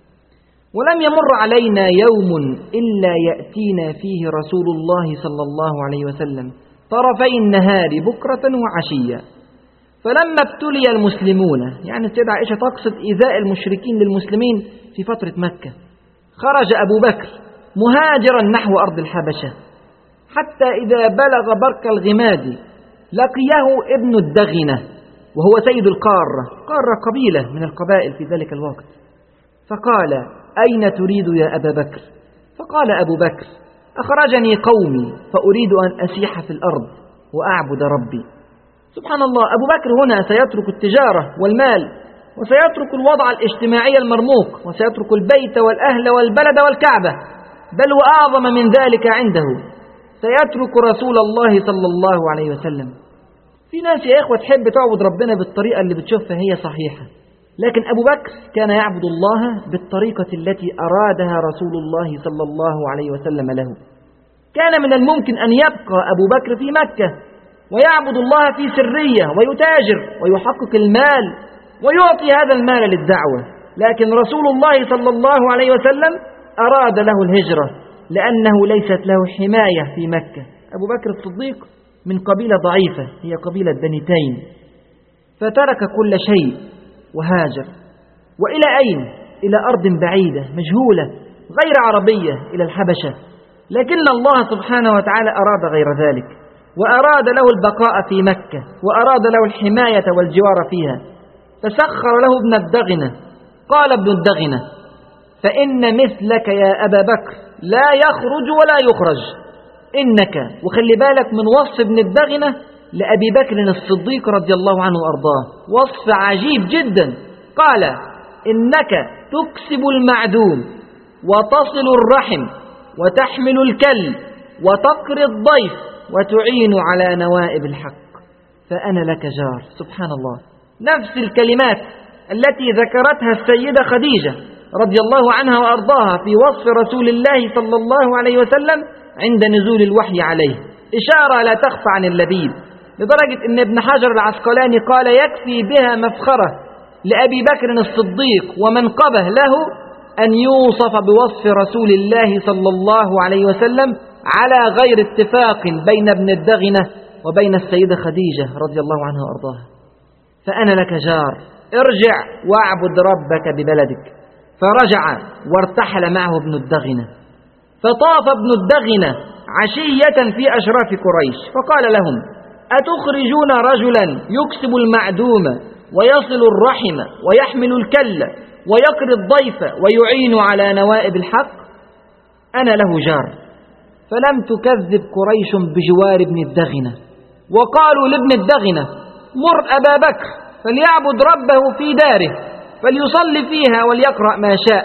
ولم يمر علينا يوم إلا يأتينا فيه رسول الله صلى الله عليه وسلم طرفي النهار بكرة وعشية. فلما ابتلي المسلمون، يعني السيدة عائشة تقصد إيذاء المشركين للمسلمين في فترة مكة، خرج أبو بكر مهاجرا نحو أرض الحبشة، حتى إذا بلغ برك الغماد لقيه ابن الدغنة وهو سيد القارة، قارة قبيلة من القبائل في ذلك الوقت، فقال: أين تريد يا أبا بكر؟ فقال أبو بكر: أخرجني قومي فأريد أن أسيح في الأرض وأعبد ربي. سبحان الله، أبو بكر هنا سيترك التجارة والمال، وسيترك الوضع الاجتماعي المرموق، وسيترك البيت والأهل والبلد والكعبة، بل وأعظم من ذلك عنده سيترك رسول الله صلى الله عليه وسلم. في ناس يا إخوة تحب تعبد ربنا بالطريقة اللي بتشوفها هي صحيحة، لكن أبو بكر كان يعبد الله بالطريقة التي أرادها رسول الله صلى الله عليه وسلم له. كان من الممكن أن يبقى أبو بكر في مكة ويعبد الله في سرية ويتاجر ويحقق المال ويعطي هذا المال للدعوة، لكن رسول الله صلى الله عليه وسلم أراد له الهجرة لأنه ليست له حماية في مكة. أبو بكر الصديق من قبيلة ضعيفة هي قبيلة بني تيم، فترك كل شيء وهاجر. وإلى أين؟ إلى أرض بعيدة مجهولة غير عربية، إلى الحبشة. لكن الله سبحانه وتعالى أراد غير ذلك، وأراد له البقاء في مكة، وأراد له الحماية والجوار فيها، فسخر له ابن الدغنة. قال ابن الدغنة: فإن مثلك يا أبا بكر لا يخرج ولا يخرج. إنك، وخلي بالك من وصف ابن الدغنة لأبي بكر الصديق رضي الله عنه وأرضاه، وصف عجيب جدا. قال: إنك تكسب المعدوم وتصل الرحم وتحمل الكل وتقري الضيف وتعين على نوائب الحق، فأنا لك جار. سبحان الله، نفس الكلمات التي ذكرتها السيدة خديجة رضي الله عنها وأرضاها في وصف رسول الله صلى الله عليه وسلم عند نزول الوحي عليه، إشارة لا تخفى عن اللبيب، لدرجة أن ابن حجر العسقلاني قال: يكفي بها مفخرة لأبي بكر الصديق ومنقبه له أن يوصف بوصف رسول الله صلى الله عليه وسلم على غير اتفاق بين ابن الدغنة وبين السيدة خديجة رضي الله عنها وأرضاها. فأنا لك جار، ارجع واعبد ربك ببلدك. فرجع وارتحل معه ابن الدغنة، فطاف ابن الدغنة عشية في أشراف قريش، فقال لهم: أتخرجون رجلا يكسب المعدوم ويصل الرحم ويحمل الكل ويقري الضيف ويعين على نوائب الحق؟ أنا له جار. فلم تكذب قريش بجوار ابن الدغنة، وقالوا لابن الدغنة: مر أبا بكر فليعبد ربه في داره، فليصلي فيها وليقرأ ما شاء،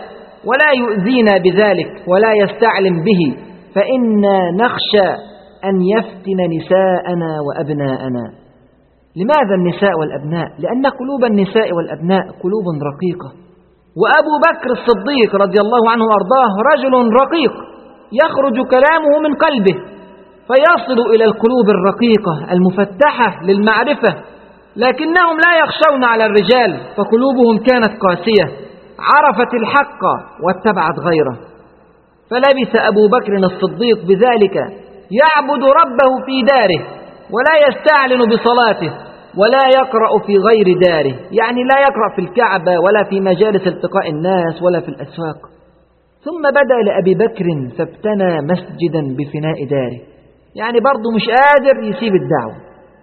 ولا يؤذينا بذلك ولا يستعلم به، فإنا نخشى أن يفتن نساءنا وأبناءنا. لماذا النساء والأبناء؟ لأن قلوب النساء والأبناء قلوب رقيقة، وأبو بكر الصديق رضي الله عنه وأرضاه رجل رقيق يخرج كلامه من قلبه فيصل إلى القلوب الرقيقة المفتحة للمعرفة، لكنهم لا يخشون على الرجال، فقلوبهم كانت قاسية عرفت الحق واتبعت غيره. فلبث أبو بكر الصديق بذلك يعبد ربه في داره، ولا يستعلن بصلاته، ولا يقرأ في غير داره، يعني لا يقرأ في الكعبة ولا في مجالس التقاء الناس ولا في الأسواق. ثم بدأ لأبي بكر فابتنى مسجدا بفناء داره، يعني برضه مش قادر يسيب الدعوة،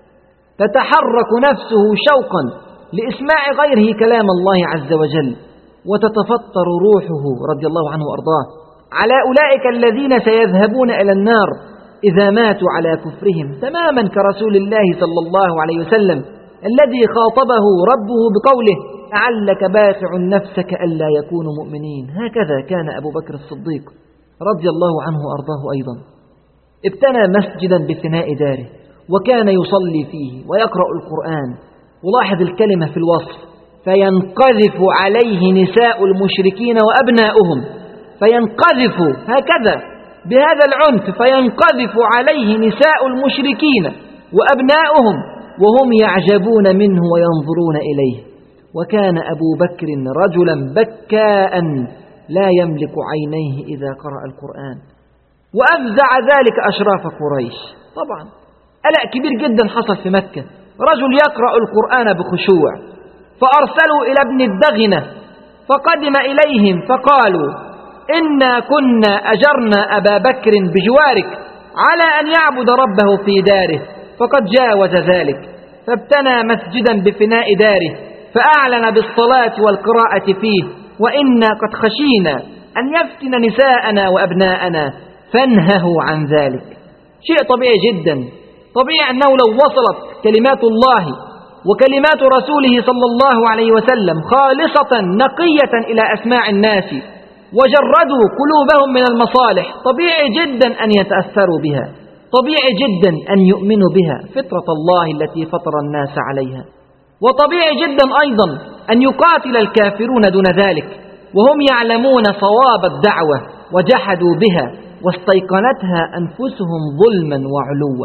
تتحرك نفسه شوقا لإسماع غيره كلام الله عز وجل، وتتفطر روحه رضي الله عنه وأرضاه على أولئك الذين سيذهبون إلى النار إذا ماتوا على كفرهم، تماما كرسول الله صلى الله عليه وسلم الذي خاطبه ربه بقوله لعلك باخع نفسك ألا يكونوا مؤمنين. هكذا كان أبو بكر الصديق رضي الله عنه وأرضاه أيضا، ابتنى مسجدا بفناء داره وكان يصلي فيه ويقرأ القرآن. ولاحظ الكلمة في الوصف: فينقذف عليه نساء المشركين وأبناؤهم، فينقذف هكذا بهذا العنف، فينقذف عليه نساء المشركين وأبناؤهم وهم يعجبون منه وينظرون إليه. وكان أبو بكر رجلا بكاء لا يملك عينيه إذا قرأ القرآن، وأفزع ذلك أشراف قريش. طبعا قلق كبير جدا حصل في مكة، رجل يقرأ القرآن بخشوع، فأرسلوا إلى ابن الدغنة فقدم إليهم فقالوا: إنا كنا أجرنا أبا بكر بجوارك على أن يعبد ربه في داره، فقد جاوز ذلك، فابتنى مسجدا بفناء داره فأعلن بالصلاة والقراءة فيه، وإنا قد خشينا أن يفتن نساءنا وأبناءنا فانهوا عن ذلك. شيء طبيعي جدا، طبيعي أنه لو وصلت كلمات الله وكلمات رسوله صلى الله عليه وسلم خالصة نقية إلى أسماع الناس وجردوا قلوبهم من المصالح، طبيعي جدا أن يتأثروا بها، طبيعي جدا أن يؤمنوا بها فطرة الله التي فطر الناس عليها. وطبيعي جدا أيضا أن يقاتل الكافرون دون ذلك وهم يعلمون صواب الدعوة وجحدوا بها واستيقنتها أنفسهم ظلما وعلوا.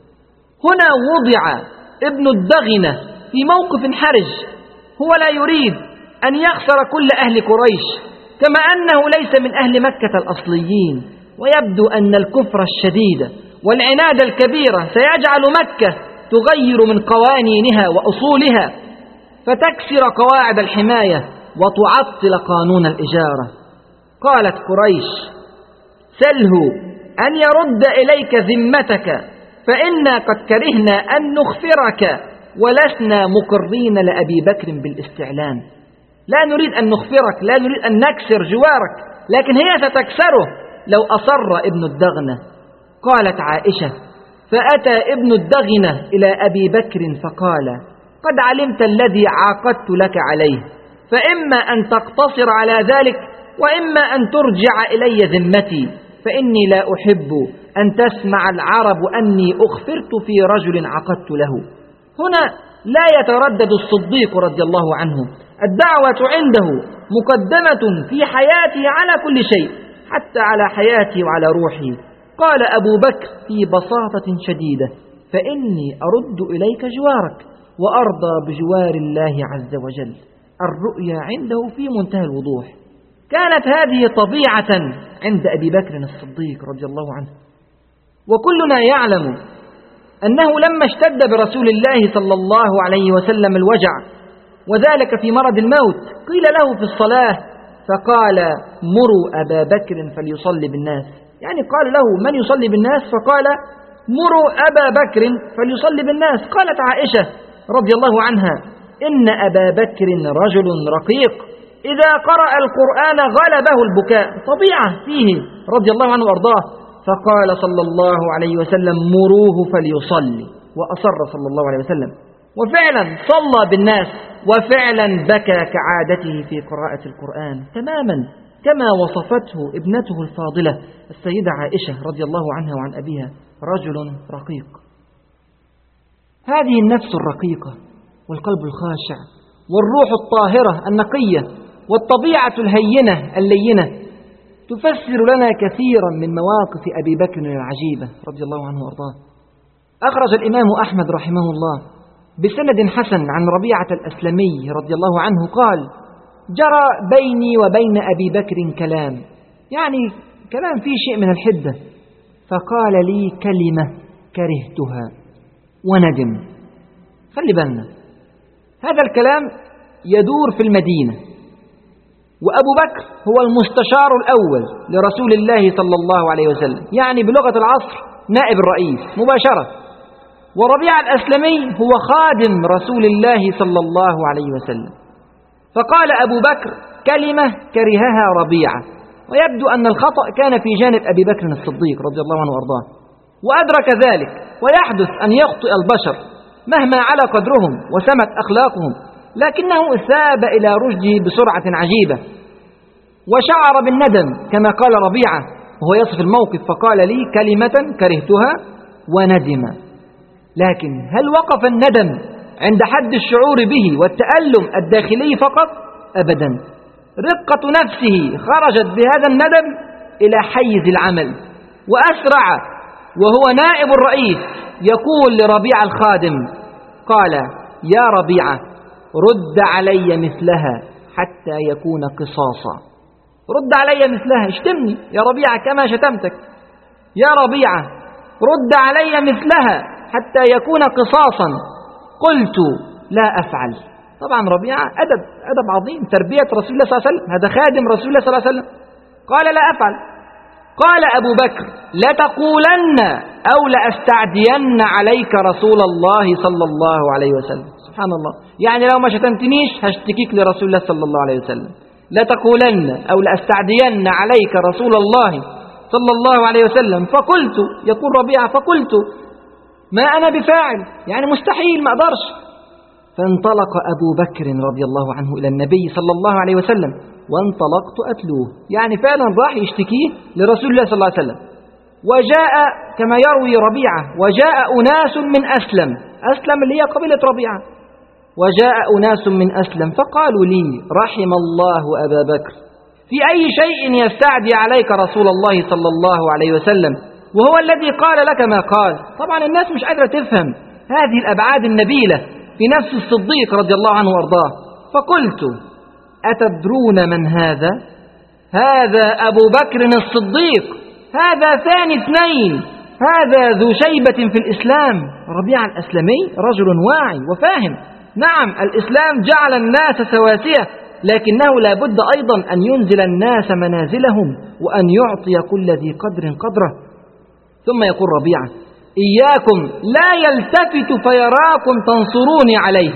هنا وضع ابن الدغنة في موقف حرج، هو لا يريد أن يخسر كل أهل قريش، كما أنه ليس من أهل مكة الأصليين، ويبدو أن الكفر الشديد والعناد الكبير سيجعل مكة تغير من قوانينها وأصولها فتكسر قواعد الحماية وتعطل قانون الإجارة. قالت قريش: سله أن يرد إليك ذمتك، فإنا قد كرهنا أن نخفرك ولسنا مقرين لأبي بكر بالاستعلان. لا نريد أن نخفرك، لا نريد أن نكسر جوارك، لكن هي ستكسره لو أصر ابن الدغنة. قالت عائشة: فأتى ابن الدغنة إلى أبي بكر فقال: قد علمت الذي عاقدت لك عليه، فإما أن تقتصر على ذلك وإما أن ترجع إلي ذمتي، فإني لا أحب أن تسمع العرب أني أخفرت في رجل عقدت له. هنا لا يتردد الصديق رضي الله عنه، الدعوة عنده مقدمة في حياته على كل شيء، حتى على حياتي وعلى روحي. قال أبو بكر في بساطة شديدة: فإني أرد إليك جوارك وأرضى بجوار الله عز وجل. الرؤيا عنده في منتهى الوضوح. كانت هذه طبيعة عند أبي بكر الصديق رضي الله عنه. وكلنا يعلم أنه لما اشتد برسول الله صلى الله عليه وسلم الوجع، وذلك في مرض الموت، قيل له في الصلاة فقال: مروا أبا بكر فليصلي بالناس، يعني قال له: من يصلي بالناس؟ فقال: مروا أبا بكر فليصلي بالناس. قالت عائشة رضي الله عنها: إن أبا بكر رجل رقيق، إذا قرأ القرآن غلبه البكاء، طبيعة فيه رضي الله عنه وأرضاه. فقال صلى الله عليه وسلم: مروه فليصلي، وأصر صلى الله عليه وسلم، وفعلا صلى بالناس، وفعلا بكى كعادته في قراءة القرآن تماما كما وصفته ابنته الفاضلة السيدة عائشة رضي الله عنها وعن أبيها: رجل رقيق. هذه النفس الرقيقة والقلب الخاشع والروح الطاهرة النقية والطبيعة الهينة اللينة تفسر لنا كثيرا من مواقف أبي بكر العجيبة رضي الله عنه وارضاه. أخرج الإمام أحمد رحمه الله بسند حسن عن ربيعة الأسلمي رضي الله عنه قال: جرى بيني وبين أبي بكر كلام، يعني كلام فيه شيء من الحدة، فقال لي كلمة كرهتها وندم. خلي بالنا، هذا الكلام يدور في المدينة، وأبو بكر هو المستشار الأول لرسول الله صلى الله عليه وسلم، يعني بلغة العصر نائب الرئيس مباشرة، وربيعة الأسلمي هو خادم رسول الله صلى الله عليه وسلم. فقال أبو بكر كلمة كرهها ربيعة، ويبدو أن الخطأ كان في جانب أبي بكر الصديق رضي الله عنه وأرضاه، وأدرك ذلك، ويحدث أن يخطئ البشر مهما على قدرهم وسمت أخلاقهم، لكنه ثاب إلى رشده بسرعة عجيبة، وشعر بالندم كما قال ربيعة وهو يصف الموقف: فقال لي كلمة كرهتها وندم. لكن هل وقف الندم عند حد الشعور به والتألم الداخلي فقط؟ أبدا، رقة نفسه خرجت بهذا الندم إلى حيز العمل، وأسرع وهو نائب الرئيس يقول لربيعة الخادم، قال: يا ربيعة رد علي مثلها حتى يكون قصاصا. رد علي مثلها، اشتمني يا ربيعة كما شتمتك، يا ربيعة رد علي مثلها حتى يكون قصاصا. قلت لا أفعل. طبعا ربيعة أدب عظيم، تربية رسول الله صلى الله عليه وسلم، هذا خادم رسول الله صلى الله عليه وسلم. قال لا أفعل. قال أبو بكر: لتقولن أو لأستعدين عليك رسول الله صلى الله عليه وسلم. سبحان الله، يعني لو ما شتمتنيش هشتكيك لرسول الله صلى الله عليه وسلم. لتقولن أو لأستعدين عليك رسول الله صلى الله عليه وسلم. فقلت، يقول ربيعة، فقلت ما أنا بفاعل، يعني مستحيل، ما أقدرش. فانطلق أبو بكر رضي الله عنه إلى النبي صلى الله عليه وسلم، وانطلقت أتلوه، يعني فعلا راح يشتكيه لرسول الله صلى الله عليه وسلم. وجاء كما يروي ربيعة، وجاء أناس من أسلم اللي هي قبيلة ربيعة، وجاء أناس من أسلم فقالوا لي: رحم الله أبا بكر، في أي شيء يستعدي عليك رسول الله صلى الله عليه وسلم وهو الذي قال لك ما قال. طبعا الناس مش قادرة تفهم هذه الأبعاد النبيلة في نفس الصديق رضي الله عنه وارضاه. فقلت: أتدرون من هذا؟ هذا أبو بكر الصديق، هذا ثاني اثنين، هذا ذو شيبة في الإسلام. ربيعة الأسلمي رجل واعي وفاهم. نعم، الإسلام جعل الناس سواسية، لكنه لا بد أيضا أن ينزل الناس منازلهم وأن يعطي كل ذي قدر قدره. ثم يقول ربيعة: إياكم لا يلتفت فيراكم تنصروني عليه.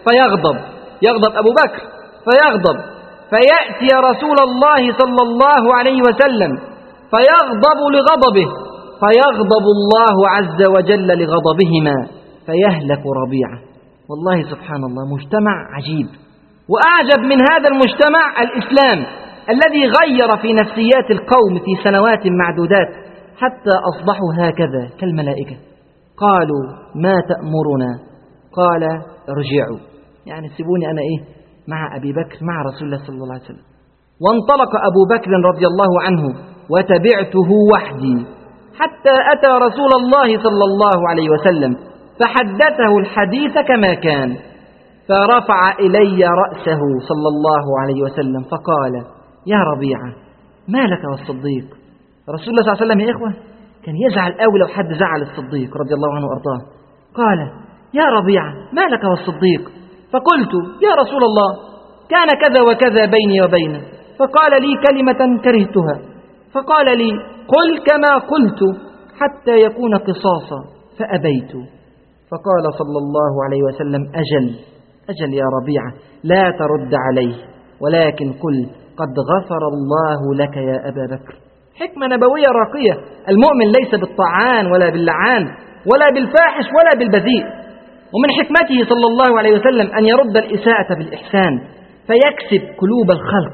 يغضب أبو بكر، فيغضب، فيأتي رسول الله صلى الله عليه وسلم فيغضب لغضبه، فيغضب الله عز وجل لغضبهما، فيهلك ربيعة. والله سبحان الله، مجتمع عجيب. وأعجب من هذا المجتمع الإسلام الذي غير في نفسيات القوم في سنوات معدودات حتى أصبحوا هكذا كالملائكة. قالوا: ما تأمرنا؟ قال: ارجعوا، يعني سيبوني أنا مع أبي بكر مع رسول الله صلى الله عليه وسلم. وانطلق أبو بكر رضي الله عنه وتبعته وحدي حتى أتى رسول الله صلى الله عليه وسلم فحدثه الحديث كما كان، فرفع إلي رأسه صلى الله عليه وسلم فقال: يا ربيعة ما لك والصديق؟ رسول الله صلى الله عليه وسلم يا إخوة كان يزعل أوي لو حد زعل الصديق رضي الله عنه وأرضاه. قال: يا ربيعة ما لك والصديق؟ فقلت: يا رسول الله كان كذا وكذا بيني وبينه، فقال لي كلمة كرهتها، فقال لي: قل كما قلت حتى يكون قصاصا، فأبيت. فقال صلى الله عليه وسلم: أجل يا ربيعة، لا ترد عليه، ولكن قل قد غفر الله لك يا أبا بكر. حكمة نبوية راقية. المؤمن ليس بالطعان ولا باللعان ولا بالفاحش ولا بالبذيء. ومن حكمته صلى الله عليه وسلم أن يرد الإساءة بالإحسان، فيكسب قلوب الخلق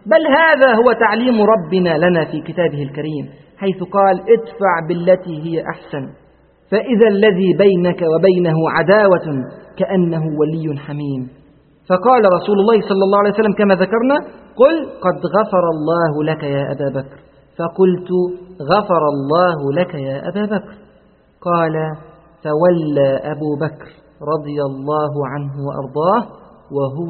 بل هذا هو تعليم ربنا لنا في كتابه الكريم، حيث قال ادفع بالتي هي أحسن فإذا الذي بينك وبينه عداوة كأنه ولي حميم. فقال رسول الله صلى الله عليه وسلم كما ذكرنا قل قد غفر الله لك يا أبا بكر، فقلت غفر الله لك يا أبا بكر. قال فولى أبو بكر رضي الله عنه وأرضاه وهو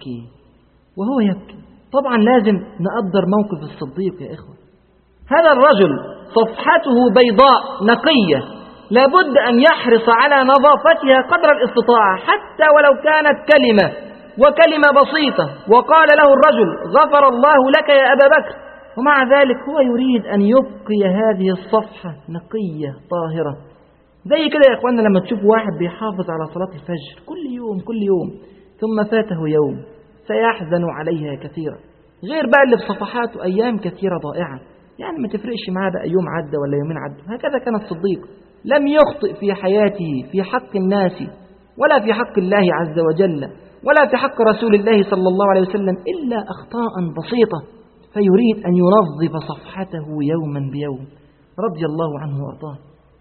يبكي. طبعا لازم نقدر موقف الصديق يا إخوة. هذا الرجل صفحته بيضاء نقية، لابد أن يحرص على نظافتها قدر الاستطاعة حتى ولو كانت كلمة بسيطة. وقال له الرجل غفر الله لك يا أبا بكر، ومع ذلك هو يريد أن يبقي هذه الصفحة نقية طاهرة. زي كده يا إخواننا لما تشوف واحد بيحافظ على صلاة الفجر كل يوم ثم فاته يوم سيحزن عليها كثيرا، غير بقى اللي بصفحاته أيام كثيرة ضائعة، يعني ما تفرقش معاه بقى يوم عدى ولا يومين عدى. هكذا كان الصديق، لم يخطئ في حياته في حق الناس ولا في حق الله عز وجل ولا في حق رسول الله صلى الله عليه وسلم إلا أخطاء بسيطة، فيريد أن ينظف صفحته يوما بيوم رضي الله عنه وأرضاه.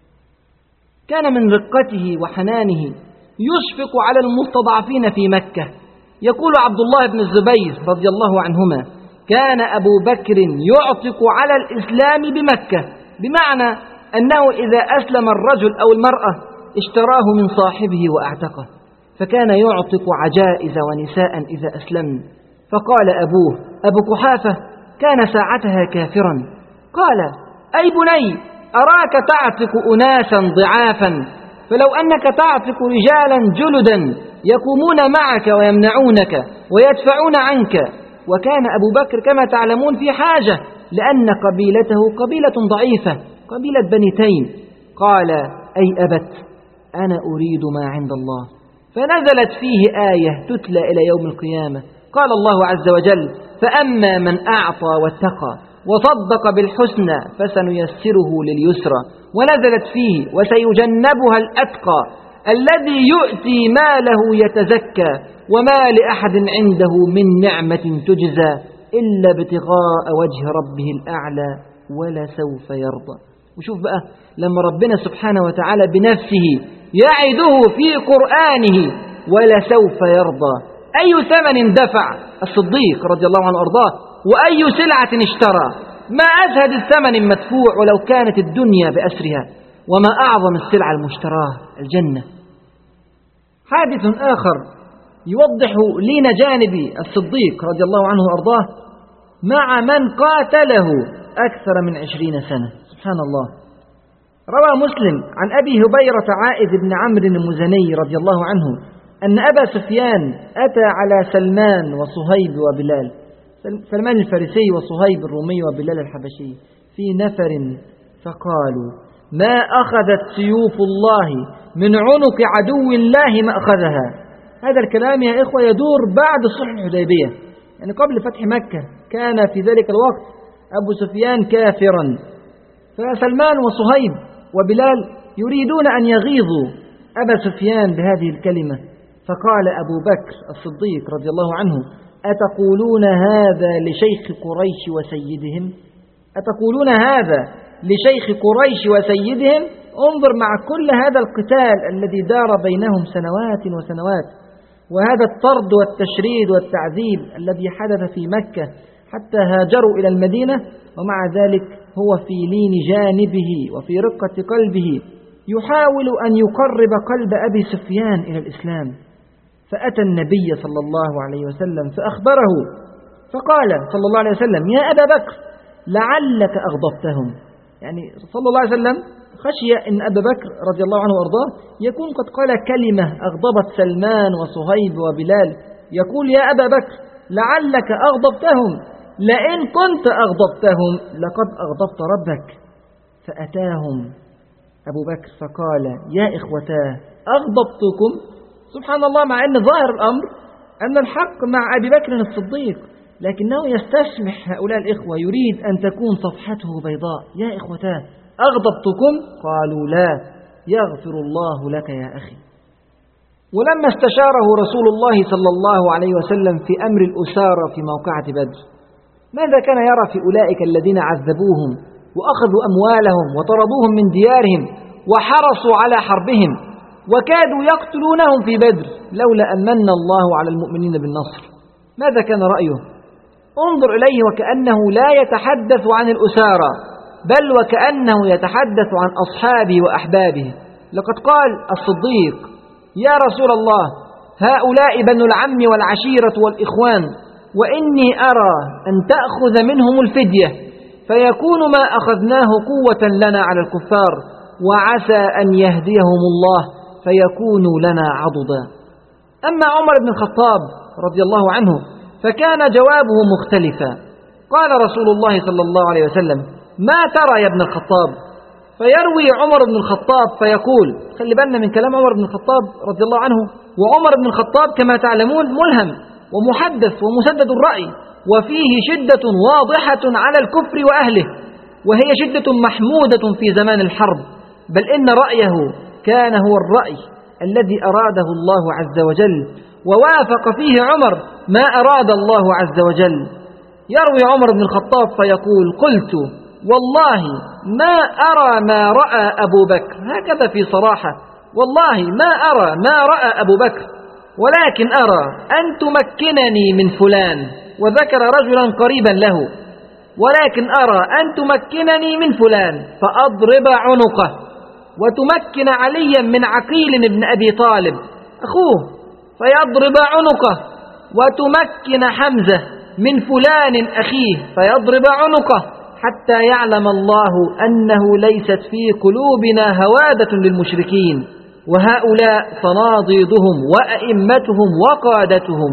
كان من رقته وحنانه يشفق على المستضعفين في مكة. يقول عبد الله بن الزبير رضي الله عنهما كان أبو بكر يعتق على الإسلام بمكة، بمعنى أنه إذا أسلم الرجل أو المرأة اشتراه من صاحبه وأعتقه، فكان يعتق عجائز ونساء إذا أسلمن. فقال أبو قحافة كان ساعتها كافرا، قال أي بني أراك تعتق أناسا ضعافا، فلو أنك تعتق رجالا جلدا يقومون معك ويمنعونك ويدفعون عنك. وكان أبو بكر كما تعلمون في حاجة، لأن قبيلته قبيلة ضعيفة، قبيلة بني تيم. قال أي أبت أنا أريد ما عند الله، فنزلت فيه آية تتلى إلى يوم القيامة. قال الله عز وجل فأما من أعطى واتقى وصدق بالحسنى فسنيسره لليسرى، ونزلت فيه وسيجنبها الأتقى الذي يؤتي ماله يتزكى وما لأحد عنده من نعمة تجزى إلا ابتغاء وجه ربه الأعلى ولسوف يرضى. وشوف بقى لما ربنا سبحانه وتعالى بنفسه يعده في قرآنه ولسوف يرضى، أي ثمن دفع الصديق رضي الله عنه وأرضاه، وأي سلعة اشترى، ما أزهد الثمن المدفوع ولو كانت الدنيا بأسرها، وما أعظم السلعة المشتراه الجنة. حادث آخر يوضح لنا جانب الصديق رضي الله عنه وأرضاه مع من قاتله أكثر من 20 سنة. سبحان الله. روى مسلم عن أبي هبيرة عائذ بن عمرو المزني رضي الله عنه أن أبا سفيان أتى على سلمان وصهيب وبلال، سلمان الفارسي وصهيب الرومي وبلال الحبشي في نفر، فقالوا ما أخذت سيوف الله من عنق عدو الله ما أخذها. هذا الكلام يا إخوة يدور بعد صلح الحديبية، يعني قبل فتح مكة كان في ذلك الوقت أبو سفيان كافرا، فسلمان وصهيب وبلال يريدون أن يغيظوا أبا سفيان بهذه الكلمة. فقال أبو بكر الصديق رضي الله عنه أتقولون هذا لشيخ قريش وسيدهم؟ أتقولون هذا لشيخ قريش وسيدهم؟ انظر مع كل هذا القتال الذي دار بينهم سنوات وسنوات، وهذا الطرد والتشريد والتعذيب الذي حدث في مكة حتى هاجروا إلى المدينة، ومع ذلك هو في لين جانبه وفي رقة قلبه يحاول أن يقرب قلب أبي سفيان إلى الإسلام. فأتى النبي صلى الله عليه وسلم فأخبره، فقال صلى الله عليه وسلم يا أبا بكر لعلك أغضبتهم. يعني صلى الله عليه وسلم خشي أن أبا بكر رضي الله عنه وأرضاه يكون قد قال كلمة أغضبت سلمان وصهيب وبلال، يقول يا أبا بكر لعلك أغضبتهم، لئن كنت أغضبتهم لقد أغضبت ربك. فأتاهم أبو بكر فقال يا إخوتاه أغضبتكم؟ سبحان الله، مع أن ظاهر الأمر أن الحق مع أبي بكر الصديق، لكنه يستسمح هؤلاء الإخوة، يريد أن تكون صفحته بيضاء. يا إخوتاه أغضبتكم؟ قالوا لا، يغفر الله لك يا أخي. ولما استشاره رسول الله صلى الله عليه وسلم في أمر الأسارة في موقعة بدر، ماذا كان يرى في أولئك الذين عذبوهم وأخذوا أموالهم وطردوهم من ديارهم وحرصوا على حربهم وكادوا يقتلونهم في بدر لولا أن من الله على المؤمنين بالنصر؟ ماذا كان رأيه؟ انظر إليه وكأنه لا يتحدث عن الأسارى، بل وكأنه يتحدث عن أصحابه وأحبابه. لقد قال الصديق: يا رسول الله، هؤلاء بنو العم والعشيرة والإخوان، وإني أرى أن تأخذ منهم الفدية فيكون ما أخذناه قوة لنا على الكفار، وعسى أن يهديهم الله فيكونوا لنا عضدا. أما عمر بن الخطاب رضي الله عنه فكان جوابه مختلفا. قال رسول الله صلى الله عليه وسلم: ما ترى يا ابن الخطاب؟ فيروي عمر بن الخطاب فيقول، خلي بالنا من كلام عمر بن الخطاب رضي الله عنه، وعمر بن الخطاب كما تعلمون ملهم ومحدث ومسدد الرأي، وفيه شدة واضحة على الكفر وأهله، وهي شدة محمودة في زمان الحرب، بل إن رأيه كان هو الرأي الذي أراده الله عز وجل، ووافق فيه عمر ما أراد الله عز وجل. يروي عمر بن الخطاب فيقول: قلت والله ما أرى ما رأى أبو بكر، هكذا في صراحة، والله ما أرى ما رأى أبو بكر، ولكن أرى أن تمكنني من فلان، وذكر رجلا قريبا له، ولكن أرى أن تمكنني من فلان فأضرب عنقه، وتمكن عليا من عقيل بن أبي طالب أخوه فيضرب عنقه، وتمكن حمزة من فلان أخيه فيضرب عنقه، حتى يعلم الله أنه ليست في قلوبنا هوادة للمشركين، وهؤلاء صناديدهم وأئمتهم وقادتهم.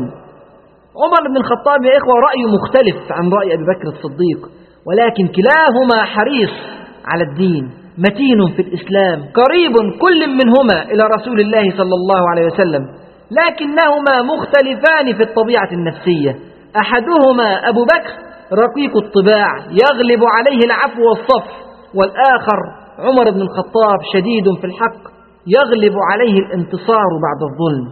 عمر بن الخطاب يا إخوة رأيه مختلف عن رأي أبي بكر الصديق، ولكن كلاهما حريص على الدين، متين في الإسلام، قريب كل منهما إلى رسول الله صلى الله عليه وسلم، لكنهما مختلفان في الطبيعة النفسية. أحدهما أبو بكر رقيق الطباع يغلب عليه العفو والصفح، والآخر عمر بن الخطاب شديد في الحق يغلب عليه الانتصار بعد الظلم.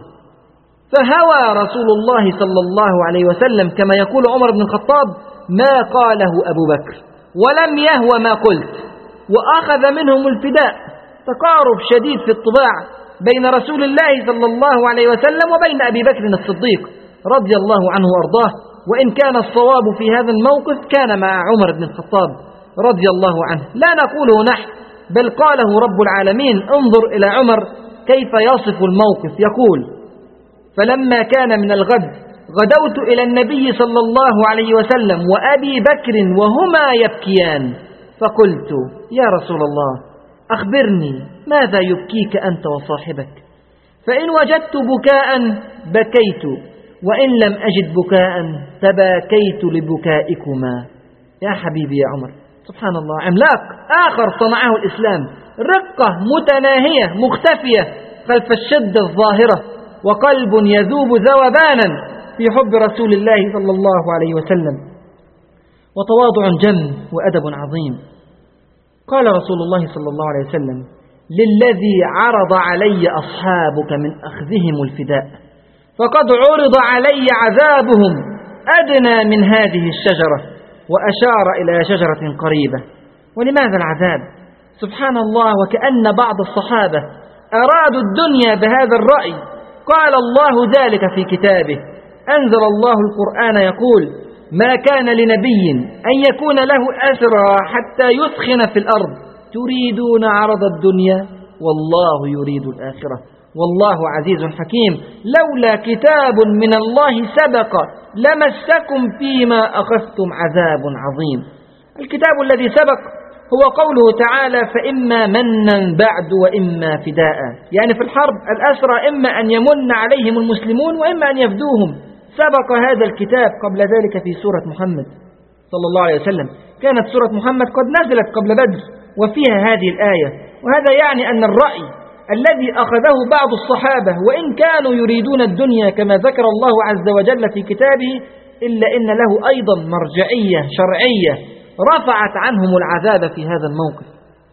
فهوى رسول الله صلى الله عليه وسلم كما يقول عمر بن الخطاب ما قاله أبو بكر، ولم يهوى ما قلت، وأخذ منهم الفداء. تقارب شديد في الطباع بين رسول الله صلى الله عليه وسلم وبين أبي بكر الصديق رضي الله عنه وأرضاه، وإن كان الصواب في هذا الموقف كان مع عمر بن الخطاب رضي الله عنه، لا نقوله نحن، بل قاله رب العالمين. انظر إلى عمر كيف يصف الموقف، يقول: فلما كان من الغد غدوت إلى النبي صلى الله عليه وسلم وأبي بكر وهما يبكيان، فقلت: يا رسول الله، أخبرني ماذا يبكيك أنت وصاحبك؟ فإن وجدت بكاء بكيت، وإن لم أجد بكاء تباكيت لبكائكما. يا حبيبي يا عمر، سبحان الله، عملاق آخر صنعه الإسلام، رقة متناهية مختفية خلف الشدة الظاهرة، وقلب يذوب ذوبانا في حب رسول الله صلى الله عليه وسلم، وتواضع جم وأدب عظيم. قال رسول الله صلى الله عليه وسلم: للذي عرض علي أصحابك من أخذهم الفداء فقد عرض علي عذابهم أدنى من هذه الشجرة، وأشار إلى شجرة قريبة. ولماذا العذاب؟ سبحان الله، وكأن بعض الصحابة أرادوا الدنيا بهذا الرأي. قال الله ذلك في كتابه، أنزل الله القرآن يقول: ما كان لنبي أن يكون له أسرى حتى يثخن في الأرض تريدون عرض الدنيا والله يريد الآخرة والله عزيز حكيم، لولا كتاب من الله سبق لمسكم فيما أخذتم عذاب عظيم. الكتاب الذي سبق هو قوله تعالى: فإما منا بعد وإما فداء، يعني في الحرب الأسرى إما أن يمن عليهم المسلمون وإما أن يفدوهم. سبق هذا الكتاب قبل ذلك في سورة محمد صلى الله عليه وسلم، كانت سورة محمد قد نزلت قبل بدر وفيها هذه الآية. وهذا يعني أن الرأي الذي أخذه بعض الصحابة وإن كانوا يريدون الدنيا كما ذكر الله عز وجل في كتابه، إلا إن له أيضا مرجعية شرعية رفعت عنهم العذاب في هذا الموقف.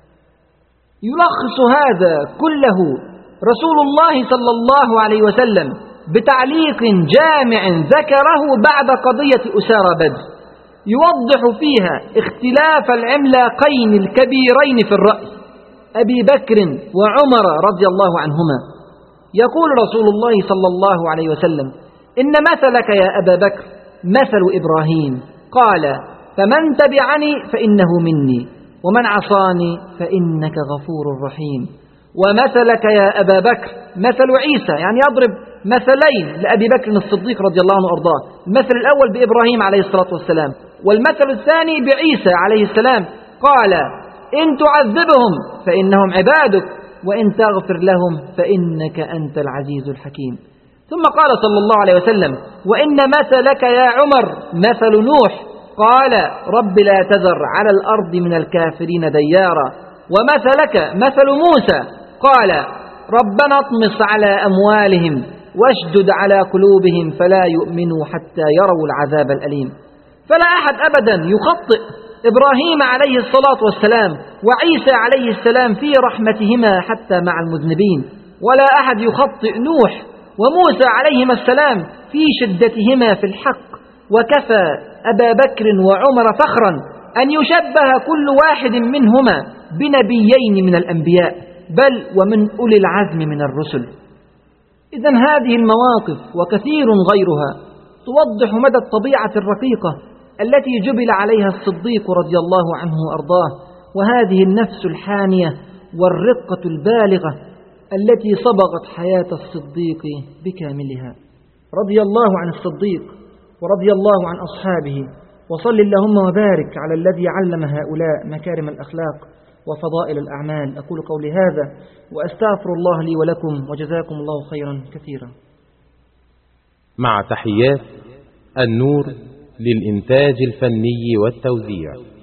يلخص هذا كله رسول الله صلى الله عليه وسلم بتعليق جامع ذكره بعد قضية أسارى بدر. يوضح فيها اختلاف العملاقين الكبيرين في الرأي أبي بكر وعمر رضي الله عنهما. يقول رسول الله صلى الله عليه وسلم: إن مثلك يا أبا بكر مثل إبراهيم، قال: فمن تبعني فإنه مني، ومن عصاني فإنك غفور رحيم. ومثلك يا أبا بكر مثل عيسى، يعني يضرب مثلين لأبي بكر الصديق رضي الله عنه وأرضاه، المثل الأول بإبراهيم عليه الصلاة والسلام، والمثل الثاني بعيسى عليه السلام. قال: إن تعذبهم فإنهم عبادك، وإن تغفر لهم فإنك أنت العزيز الحكيم. ثم قال صلى الله عليه وسلم: وإن مثلك يا عمر مثل نوح، قال: رب لا تذر على الأرض من الكافرين ديارا. ومثلك مثل موسى، قال: ربنا اطمس على أموالهم واشدد على قلوبهم فلا يؤمنوا حتى يروا العذاب الأليم. فلا أحد أبدا يخطئ إبراهيم عليه الصلاة والسلام وعيسى عليه السلام في رحمتهما حتى مع المذنبين، ولا أحد يخطئ نوح وموسى عليهما السلام في شدتهما في الحق. وكفى أبا بكر وعمر فخرا أن يشبه كل واحد منهما بنبيين من الأنبياء، بل ومن أولي العزم من الرسل. إذن هذه المواقف وكثير غيرها توضح مدى الطبيعة الرقيقة التي جبل عليها الصديق رضي الله عنه وأرضاه، وهذه النفس الحانية والرقة البالغة التي صبغت حياة الصديق بكاملها. رضي الله عن الصديق ورضي الله عن أصحابه، وصل اللهم وبارك على الذي علم هؤلاء مكارم الأخلاق وفضائل الأعمال. أقول قولي هذا وأستغفر الله لي ولكم، وجزاكم الله خيرا كثيرا. مع تحيات النور للإنتاج الفني والتوزيع.